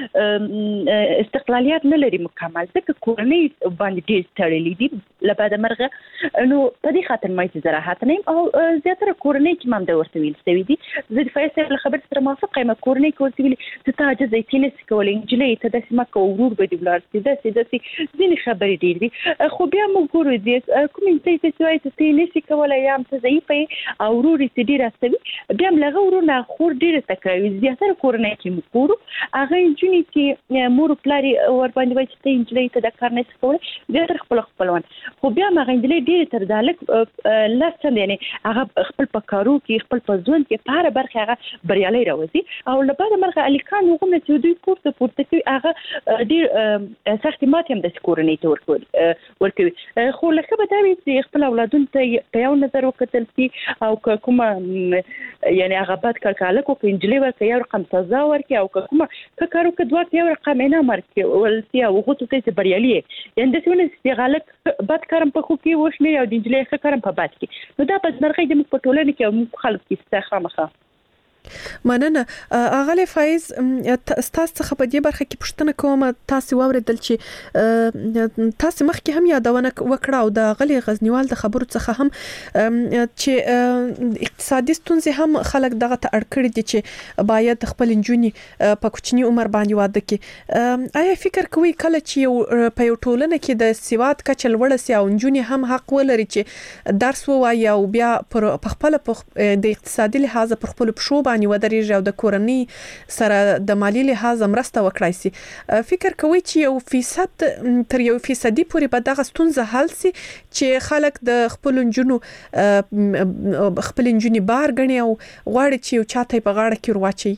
S4: استقلالیت نه لري مکمل ځکه کورنۍ باندې ډېر تړلې دي لبعد مرغه نو په دې خاطر مې چې زراحت نه او زیاتره کورنۍ کې مام د ورته ویل سوي دي زه د فیصل خبر سره موافقه یم کورنۍ کې ورته ویل چې ته اجازه یې تنس کولای انجلې ته د سیمه کو ورور به دی ولر چې د سې د سې ځینې خبرې ډېر دي خو بیا موږ ګورو دې کوم څه چې وایي چې تنس کولای یم ته ضعیفه او ورور یې ډېر استوي بیا موږ ورور نه خور ډېر تکراري زیاتره کورنۍ کې مکورو هغه انجونی چې مور پلاری ور باندې وای چې انجلې ته د کار نه څکول د تر خپل خپلوان خو بیا ما انجلې ډېر تر دالک لاسته یعنی هغه خپل پکارو کې خپل پزون کې په هر برخه هغه بریالي راوځي او لبعد مرغه الیکان وګم چې دوی پورته پورته کوي هغه ډېر سخت ماته هم د کورنۍ ته ورکول ورکوي خو لکه به دا وي چې خپل اولادونو ته په یو نظر وکتل شي او کومه یعنی هغه بد کار کاله کو انجلې ورکوي یو رقم سزا ورکوي او کومه کارو کې دوه یو رقم نه مرکي ولتي او غوته ته بریالي یعنی د څونه استغالت بد کارم په خو کې وښني او د انجلې کارم په بد کې نو دا په مرغې د پټولنې کې او خلک کې څه مخه
S3: مننه اغلی فایز تاسو څخه په دې برخه کې پوښتنه کوم تاسو واوریدل چې تاسو مخکې هم یادونه وکړه او د غلی غزنیوال د خبرو څخه هم چې اقتصادي ستونزې هم خلک دغه ته اړ کړی دي چې باید خپل انجونی په کوچنی عمر باندې واده کړي آیا فکر کوئ کله چې په یو ټولنه کې د سواد کچه لوړه سي او انجونی هم حق ولري چې درس ووایي او بیا په خپل د اقتصادي لحاظ پر خپل پښو باندې ودرېږي او د کورنۍ سره د مالی لحاظ مرسته وکړای شي فکر کوي چې یو فیصد تر یو فیصدي پورې به دغه ستونزه حل شي چې خلک د خپل انجونو خپل انجونی بار غني او غواړي چې یو چاته په غاړه کې ورواچي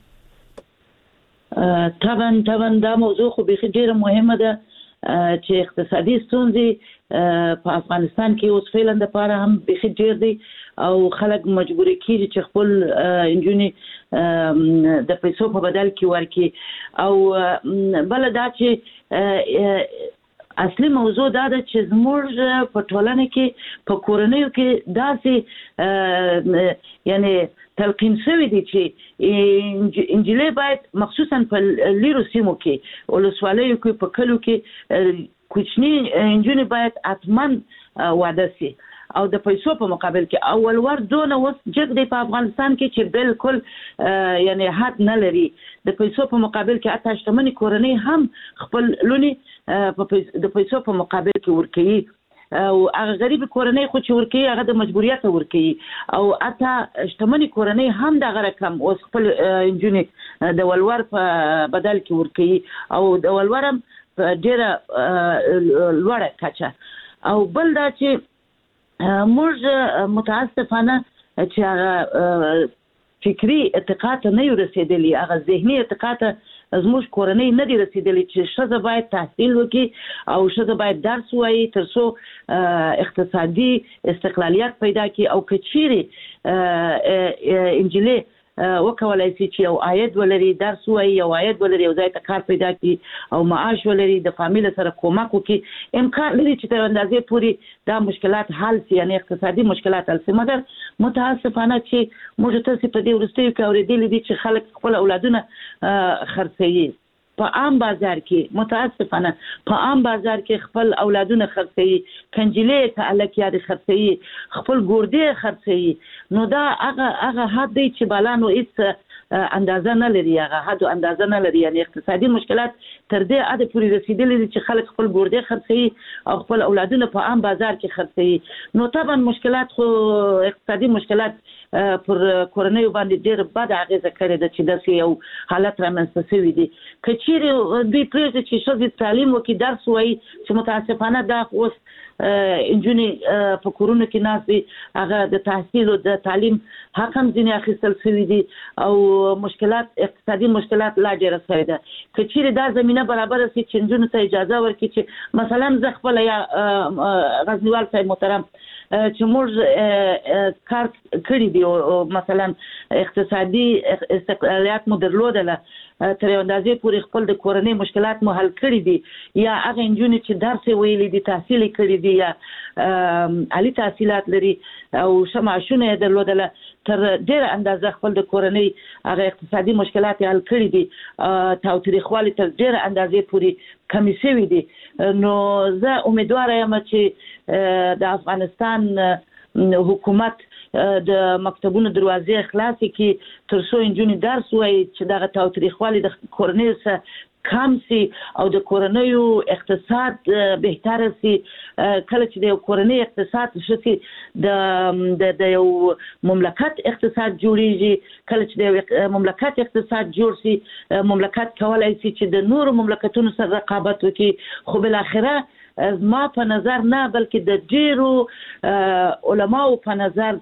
S5: طبعا طبعا دا موضوع خو به ډیره مهمه ده چې اقتصادي ستونزې په افغانستان کې اوس فعلا د پاره هم به ډیر دي او خلک مجبوري کیږي چې خپل انجونی د پیسو په بدل کې ورکي او بل دا چې اصلي موضوع دا ده چې زموږ په ټولنه کې په کورنیو کې داسې یعنی تلقین شوی دی چې انجلې باید مخصوصا په لیرو سیمو کې ولسوالیو کې په کلو کې کوچنی انجونی باید اتمن واده سي او د پیسو په مقابل کې اول ور دونه وس جګ دی په افغانستان کې چې بالکل یعنی حد نه لري د پیسو په مقابل کې اته شتمنۍ کورنۍ هم خپل لونی د پیسو په مقابل کې ورکوي او هغه غریب کورنۍ خو چې ورکوي هغه د مجبوریت ورکوي او اته شتمنۍ کورنۍ هم د رقم اوس خپل انجونی د ولور په بدل کې ورکوي او د ولورم ډیره لوړه کچه او بل دا چې موږ متاسفانه چې هغه فکری ارتقاء نه یو رسیدلی هغه ذهني ارتقاء زموږ کورنۍ نه دی رسیدلی چې شزه باید تحصیل وکړي او شزه باید درس وایي ترڅو اقتصادي استقلالیت پیدا کړي او کچيري انجلې وکولای شي چې یو عاید ولري درس وایي یو عاید ولري یو ځای ته کار پیدا کړي او معاش ولري د فامیل سره کومک وکړي امکان لري چې تر اندازې پورې دا مشکلات حل شي یعنی اقتصادي مشکلات حل شي مګر متاسفانه چې موږ تاسو په دې ورستیو کې اورېدلې دي چې خلک خپل اولادونه خرڅوي په عام بازار کې متاسفانه په عام بازار کې خپل اولادونه خرڅوي، کنجلې ته الکیاري خرڅوي، خپل ګوردې خرڅوي، نو دا هغه هغه حد دی چې بالانو هیڅ اندازه نه لري، هغه حد اندازه نه لري. یعنی اقتصادي مشکلات تر دې حد پورې رسیدلي دي چې خلک خپل ګوردې خرڅوي او خپل اولادونه په عام بازار کې خرڅوي. نو طبعا مشکلات خو اقتصادي مشکلات پر کورنۍ باندې ډېر بد اغیزه کړې ده چې داسې یو حالت رامنځته شوی دی. که چیرې دوی پرېږدي چې ښځې تعلیم وکړي، درس ووایي، چې متاسفانه دا اوس نجونې په کورونو کې ناست دي، هغه د تحصیل او د تعلیم حق هم ځینې اخیستل شوي دي او مشکلات اقتصادي مشکلات لا ډېره شوې ده. که چیرې دا زمینه برابره شي چې نجونو ته اجازه ورکړي چې مثلا زه خپله یا غزنیوال صاحب محترم چې موږ کار کړی دی او مثلا اقتصادي استقلالیت مو درلودله، تر یو اندازې پورې خپل د کورنۍ مشکلات مو حل کړي دي، یا هغه نجونې چې درس یې ویلي دي، تحصیل یې کړي دي، یا عالي تحصیلات لري او ښه معاشونه یې درلودله، تر ډېره اندازه خپل د کورنۍ هغه اقتصادي مشکلات یې حل کړي دي، تاوتریخوالي تر ډېره اندازې پورې کمی شوي دي. نو زه امیدواره یم چې د افغانستان حکومت د مکتبونو دروازې خلاصې کړي تر څو نجونې درس ووایي، چې دغه تاوتریخوالي د کورنیو څخه کم سي او د کورنیو اقتصاد بهتره سي. کله چې د یو کورنۍ اقتصاد ښه سي، د د یو مملکت اقتصاد جوړیږي. کله چې د یو مملکت اقتصاد جوړ سي، مملکت کولای سي چې د نورو مملکتونو سره رقابت وکړي. خو بالاخره ما په نظر نه، بلکې د ډیرو علماو په نظر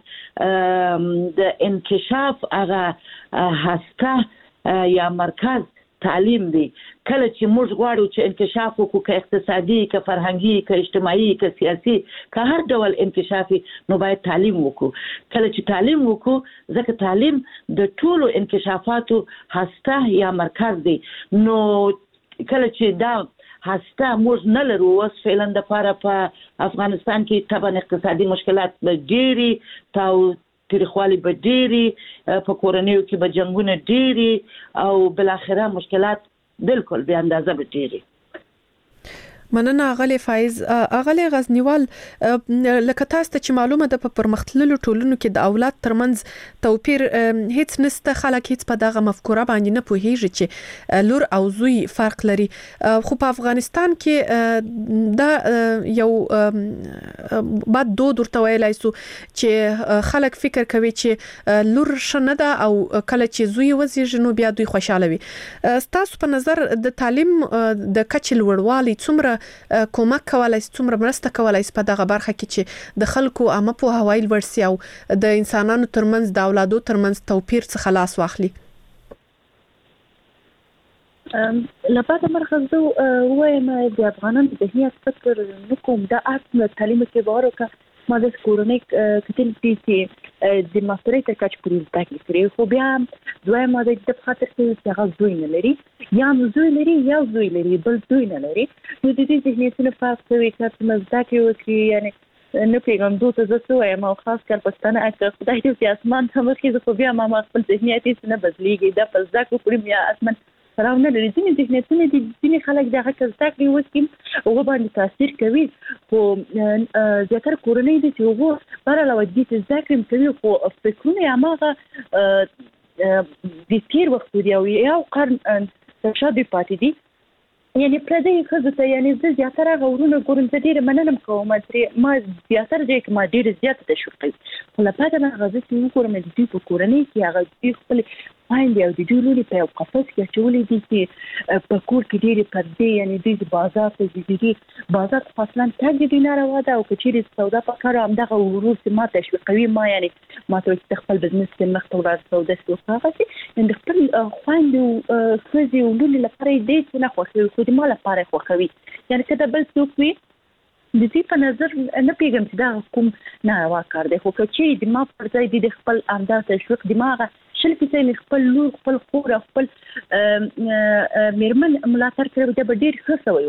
S5: د انکشاف هغه هسته یا مرکز تعلیم دی. کله چې موږ غواړو چې انکشاف وکړو، که اقتصادي، که فرهنګي، که اجتماعي، که سیاسي، که هر ډول انکشافي، نو باید تعلیم وکړو. کله چې تعلیم وکړو، ځکه تعلیم د ټولو انکشافاتو هسته یا مرکز دی. نو کله چې دا هسته موږ نه لرو، اوس فعلا دپاره په افغانستان کې طبعا اقتصادي مشکلات به ډېرې، تاو تریخوالی به ډېرې، په کورنیو کې به جنګونه ډېرې او بالاخره مشکلات بالکل بې اندازه به ډېرې.
S3: مننه اغلی فایز. اغلی غزنیوال، لکه تاسو ته چې معلومه ده په پرمختللو ټولنو کې د اولاد ترمنځ توپیر هیڅ نسته، خلک هیڅ په دغه مفکوره باندې نه پوهیږي چې لور او زوی فرق لري. خو په افغانستان کې دا یو بد دود ورته ویلای سو چې خلک فکر کوي چې لور شنه ده او کله چې زوی وزیږي نو بیا دوی خوشاله وي. تاسو په نظر د تعلیم د کچې لوړوالي څومره کومک کولای شي، څومره مرسته کولای شي په دغه برخه کې چې د خلکو عامه پوهاوی لوړ سي او د انسانانو ترمنځ، د اولادو ترمنځ توپیر څخه لاس واخلي؟
S4: لپاره مرخص وایم د افغانانو د ذهنیت فکر نکوم د اصل تعلیم کې وروکه ما د کورنۍ کتل چې د ماسترۍ تر کچ پورې زده کړې کړې، خو بیا دویم ما د خاطر چې هغه زوی نه لري، یا زوی لري یا زوی لري بل زوی نه لري، نو د دې ذهنیتونه فرق کوي. چې مزده کې وکړي، یعنی نه پیغام دوته زه څه وایم، او خاص کر پښتانه اکثر خدای دې چې اسمان ته مخکې خو بیا ما خپل ذهنیت هیڅ نه بدلیږي، دا په زده کړو یا اسمان راونه لري. ځینې ذهنیتونه دي، ځینې خلک دغه زده کړې وکړي هغه باندې تاثیر کوي، خو زیاتره کورنۍ دي چې هغه پر علاوه دي چې زده کړې کوي، خو فکرونه یې هماغه د تیر وخت دی او یو قرن شاده پاتې دي. یعنی پردی ښځو ته، یعنی زه زیاتره غوړونه ګورم، زه ډېره مننه کوم چې ما زیاتره دی چې ما ډېر زیات تشویق کوي، خو لپاره نه غواړم چې وګورم د دې په کورنۍ کې هغه خپل باندې او د دې لوري په قفس کې چولې دي چې په کور کې ډېری پردې، یعنی د بازار ته دي بازار اصلا تاګ دي نه راو ده او کچېری سودا په کار هم دغه ورور چې ما تشویقوي، ما یعنی ما ته خپل بزنس کې مخ ته سودا سودا شي ان خپل خويندو خزي ولولي لپاره دې نه خوښوي، خو د ما لپاره خوښوي. یعنی کله بل څوک وي د دې په نظر نه پیغام چې دا کوم ناروا کار دی، خو کچې د ما پر ځای د خپل انداز تشویق دماغه شل کې خپل لور، خپل خور، خپل میرمن ملاتړ کړو، دا به ډېر ښه شوی.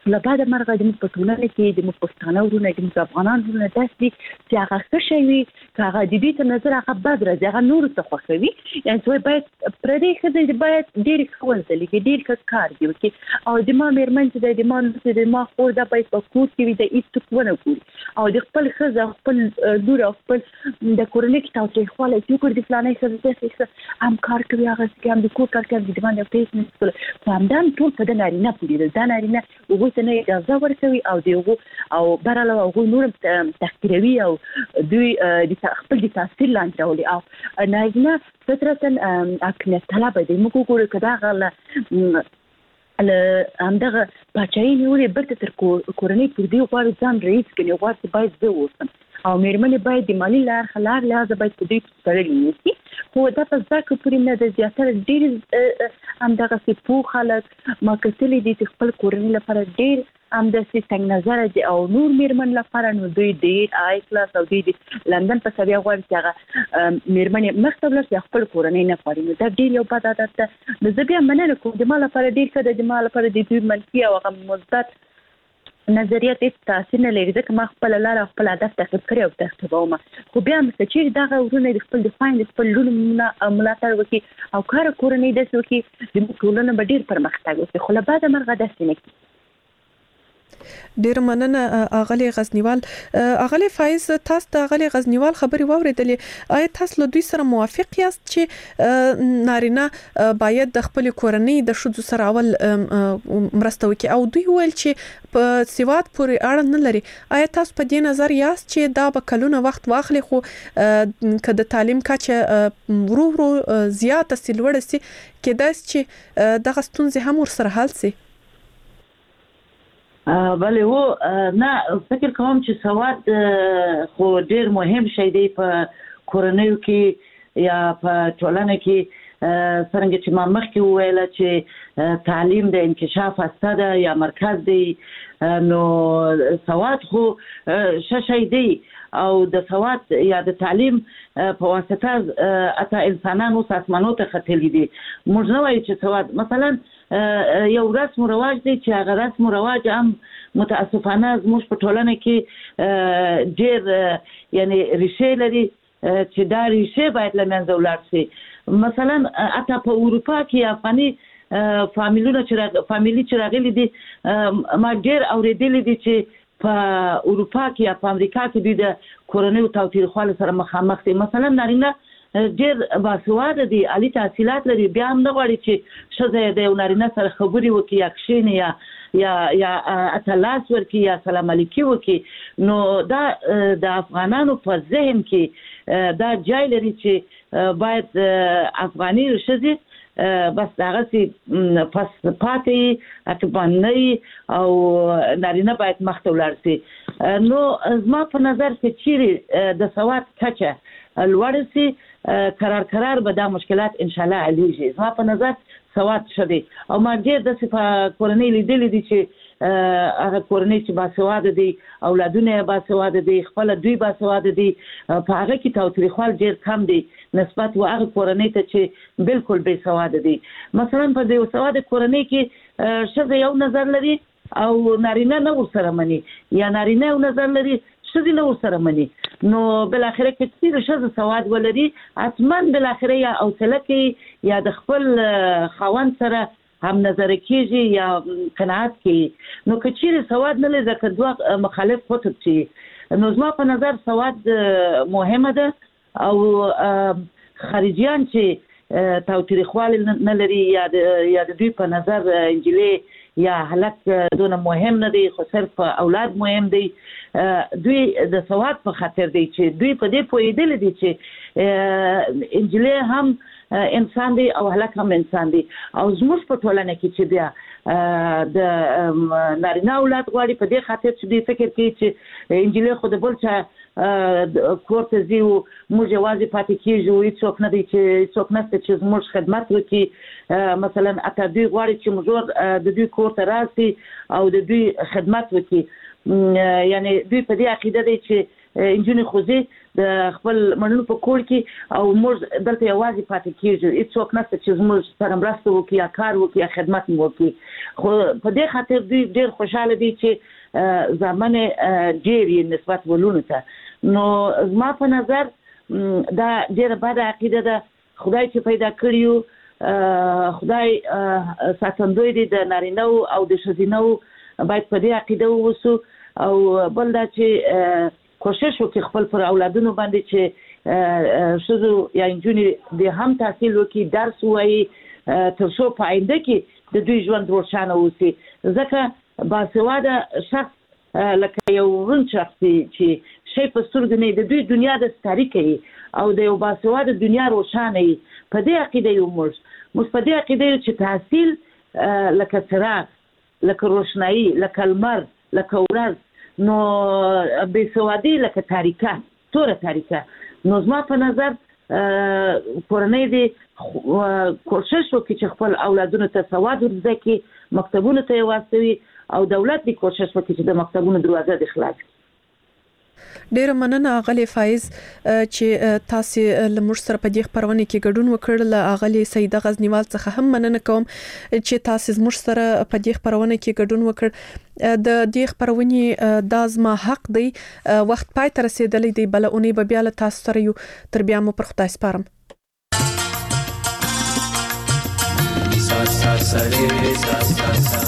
S4: خو له بعده مرغه د په ټولنه کې د پښتانه ورونه د افغانان ورونه داسې چې هغه ښه شي وي هغه د دې تر نظر هغه بد راځي هغه نور څه خوښوي یعنی څوی باید پردې ښځې باید ډېرې ښوونځلې کې ډېر ښه کار دی وکړي او د ما مېرمن چې د ما چې د ما خور دا باید په کور کې وي د هېڅ څوک ونه ګوري او د خپل ښځه خپل لور او خپل د کورنۍ کې تاوتریخوالی چې وکړي د فلانۍ ښځې داسې ښه هم کار کوي هغه چې هم د کور کار کوي د باندې پیسې نه څکله خو همدا ټول په د نارینه پورې ده دا نارینه هغوی ته نه اجازه ورکوي او د هغو او برعلاوه هغوی نور تحقیروي او دوی د خپل د تاثیر لاندې راولي او نارینه فطرتا حاکمیت طلبه دی موږ وګورو که دغه له همدغه پاچاهي نیولې بېرته تر کورنۍ پورې دی غواړي ځان رئیس کړي غواړي چې باید زه اوسم او مېرمنې باید د مالي لارښه لار لحاظه باید په دوی تړلې نیسي خو دا په زده کړو پورې نه ده زیاتره ډېر همدغسې پوه خلک ما کتلي دي چې خپل کورنۍ لپاره ډېر همداسې تنګ نظره دي او نور مېرمن لپاره نو دوی ډېر آی کلاس او دوی د لندن په سویه غواړي چې هغه مېرمنې مخته ولاړ شي خپل کورنۍ نه غواړي نو دا ډېر یو بد عادت ده نو زه بیا مننه کوم د ما لپاره ډېر ښه ده د ما لپاره د دوی منفي او هغه مثبت نظریات هیڅ تاثیر نه لري ځکه ما خپله لاره او خپل هدف تعقیب کړی او تعقیبوم خو بیا هم که چېرې دغه ورونه د خپل د خویندې خپل لور ملاتړ وکړي او کاره کورنۍ داسې وکړي زموږ ټولنه به ډېر پرمختګ وکړي خو له بعده مرغه داسې نه کړي
S3: ډیر مننه اغلی غزنیوال اغلی فایز تاسو د اغلی غزنیوال خبري واوریدلې آیا تاسو له دوی سره موافق یاست چې نارینه باید د خپل کورنۍ د شذو سره اول مرسته وکړي او دوی ویل چې په سیواد پورې اړه نه لري آیا تاسو په دې نظر یاست چې دا به کلونه وخت واخلي خو که د تعلیم کچه ورو ورو زیاته سي لوړه سي کېدای چې دغه ستونزې هم ورسره حل سي
S5: بله هو نه فکر کوم چې سواد خو ډیر مهم شی دی په کورنیو کې یا په ټولنه کې څنګه چې ما مخکې وویله چې تعلیم د انکشاف هسته ده یا مرکز دی نو سواد خو ښه شی دی او د سواد یا د تعلیم په واسطه اته انسانان اوس اسمانو ته ختلي دي موږ نه وایو چې سواد مثلا یو رسم و رواج دی چې هغه رسم و رواج هم متاسفانه زموږ په ټولنه کې ډېر یعنی ریښې لري چې دا ریښې باید له منځه ولاړ شي مثلا اته په اروپا کې افغاني فامیلونه چې فامیلي چې راغلي دي ما ډېر اورېدلي دي چې په اروپا کې یا په امریکا کې دوی د کورنیو تاوتریخوالي سره مخامخ دي مثلا نارینه ډېر باسواده دي عالي تحصیلات لري بیا هم نه غواړي چې ښځه د یو نارینه سره خبرې وکړي یا کښېني یا یا یا اتلاس ورکړي یا سلام علیکي وکړي نو دا د افغانانو په ذهن کې دا جای لري چې باید افغاني ښځې بس دغسې پس پاتې عقبانۍ او نارینه باید مخته ولاړ شي نو زما په نظر چې چیرې د سواد کچه لوړه سي قرار قرار به دا مشکلات ان شاء الله حلیږي زما په نظر سواد ښه دی او ما ډېر داسې په کورنۍ لیدلي دي چې هغه کورنۍ چې باسواده دي اولادونه یې باسواده دي خپله دوی باسواده دي په هغه کې تاوتریخوال ډېر کم دی نسبت و هغه کورنۍ ته چې بالکل بې سواده دي مثلا په دې سواده کورنۍ کې ښځه یو نظر لري او نارینه نه ورسره مني یا نارینه یو نظر لري ښځې نه ورسره مني نو بالاخره که چېرې ښځه سواد ولري حتما بالاخره یا حوصله کوي یا د خپل خاوند سره هم نظر کېږي یا قناعت کوي نو که چېرې سواد نه لري ځکه دوه مخالف قطب چې نو زما په نظر سواد مهمه ده او خارجیان چې تاوتریخوالی نه لري یا د دوی په نظر نجلۍ یا هلک دونه مهم نه دی خو صرف اولاد مهم دی دوی د سواد په خاطر دی چې دوی په دې پوهېدلی دي چې نجلۍ هم انسان دی او هلک هم انسان دی او زموږ په ټولنه کې چې بیا د نارینه اولاد غواړي په دې خاطر چې دوی فکر کوي چې نجلۍ خو د بل چا کور ته ځي او موږ یوازې پاتې کېږو هېڅوک نه دی چې هېڅوک نشته چې زموږ خدمت وکړي مثلا اته دوی غواړي چې موږ د دوی کور ته راسي او د دوی خدمت وکړي یعنی دوی په دې عقیده دی چې نجونې خو ځي د خپل منلو په کول کې او موږ دلته یوازې پاتې کیږو هیڅوک نشته چې موږ سره مرسته وکړي یا کار وکړي یا خدمت مو وکړي خو په دې خاطر دوی ډېر خوشاله دي چې زمن ډېر یې نسبت ولونو ته نو زما په نظر دا ډېره بده عقیده ده خدای چې پیدا کړیو خدای ساتندوی دی د نارینه او د ښځینه باید په دې عقیده ووسو او بل دا چې کوشش وکړي خپل پر اولادونو باندې چې ښځو یا نجونې د هم تحصیل وکړي درس ووایي تر څو په آینده کې د دوی ژوند روښانه اوسي ځکه باسواده شخص لکه یو ړوند شخص چې شی په سترګو نه د دوی دنیا د ستاري کوي او د یو باسواده دنیا روښانه وي په دې عقیده یو موږ موږ په دې عقیده یو چې تحصیل لکه څراغ لکه روښنایي لکه لمر لکه ورځ نو بېسوادي لکه تاریکه توره تاریکه نو زما په نظر کورنۍ دې کوشش وکړي چې خپل اولادونو ته سواد ور زده کړي مکتبونو ته یې واستوي او دولت دې کوشش وکړي چې د مکتبونو دروازه دې خلاص کړي
S3: ډیر مننه اغلی فایز چې تاسو لمر سره په دې خبرونه کې ګډون وکړل اغلی سیده غزنیوال څخه هم مننه کوم چې تاسو زموږ سره په دې خبرونه کې ګډون وکړ د دې خبرونه د ازما حق دی وخت پای تر رسیدلې دی بل اونې به بیا له تاسو سره یو تر بیا مو پر خدای سپارم
S7: سا سا سا رے سا سا سا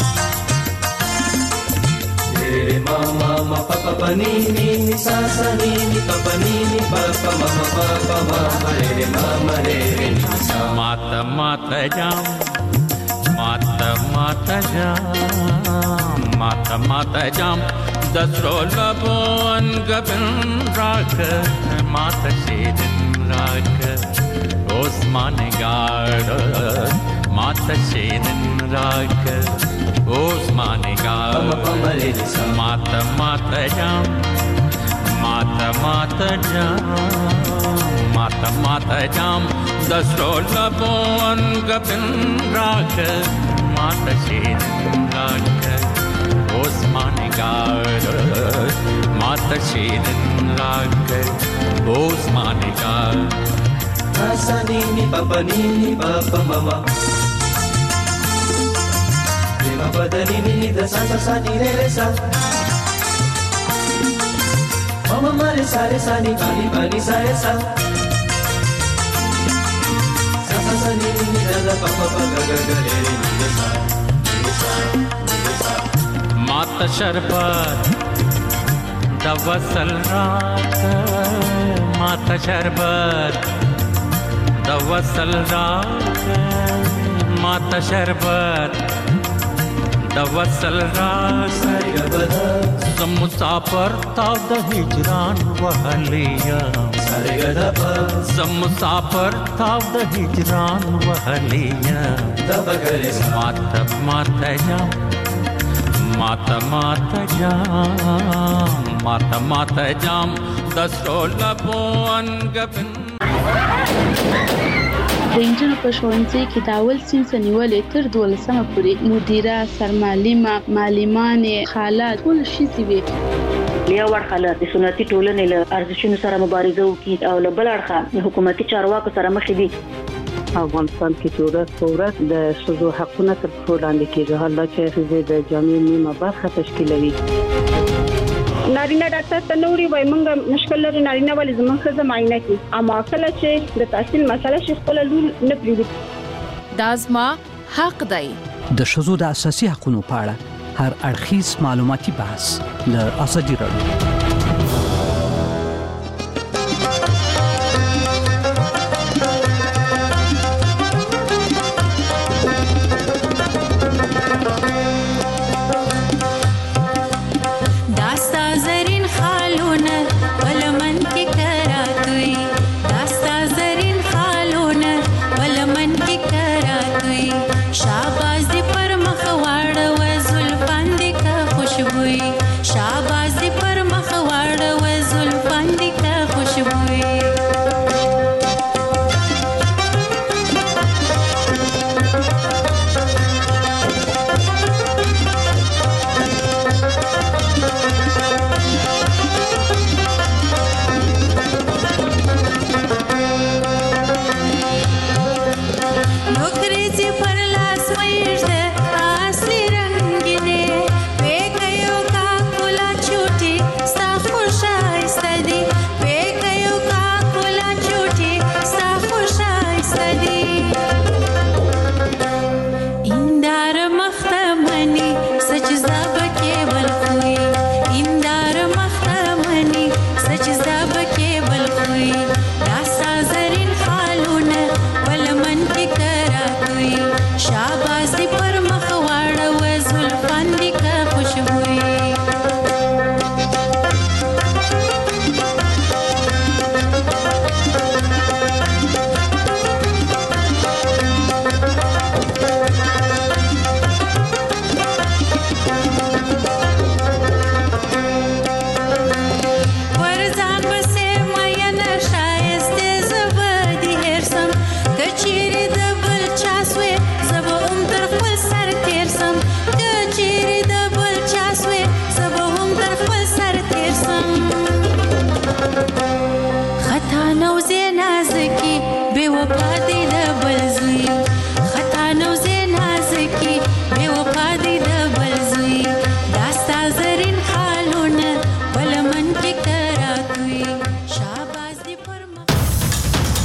S7: ma ma ma pa pa pa ni ni ni sa sa ni ni pa pa ni ni pa pa ma ma pa pa ma ma re ma ma re re ni sa
S8: mata mata jam mata mata jam mata mata jam dasro labon gabin rak mata shedin rak osman gard mata shedin rak Osmane gaal mata mata jam mata mata jam mata mata jam dasro labon gabin rak mata shedin rak Osmane gaal mata shedin rak Osmane gaal
S7: Asani ni papa ni ni papa mama Papa da ni ni da sa sa sa ni re re sa Mama ma re sa re sa ni pa ni pa ni sa re sa Sa sa sa ni ni da da pa pa pa ga ga ga re re ni da sa ni sa ni sa
S8: Mata sharbat da wasal raat Mata sharbat da wasal raat Mata sharbat da wasal raat Zam musafir ta da hijran wahliya Zam musafir ta da hijran wahliya Mata mata jam Mata mata jam Mata mata jam Dasro labon gabin
S9: د انجنونو په ښوونځي کې د اول صنف نیولې تر دولسمه پورې مدیره سرمعلمه معلمانې خالات ټول شي وي
S10: لیا ورخله د سنتي ټولنې له ارزښتونو سره مبارزه وکړي او له بل اړخه حکومتي چارواکو سره مخ دي
S11: افغانستان کې چې ورځ په ورځ د ښځو حقونه تر پښو لاندې کېږي حالا چې ښځې د جامعې نیمه برخه تشکیلوي
S12: نارینه ډاکټر ته نوري وای مونږ مشکل لري نارینه ولې زموږ ښځه معاینه کوي اما کله چې د تحصیل مسله شي خپل لور نه پریږدي
S2: دا زما حق دی
S1: د ښځو د اساسي حقوقو په اړه هر اړخیز معلوماتي بحث له ازادي راډیو
S13: शाबाजी पर मख پکار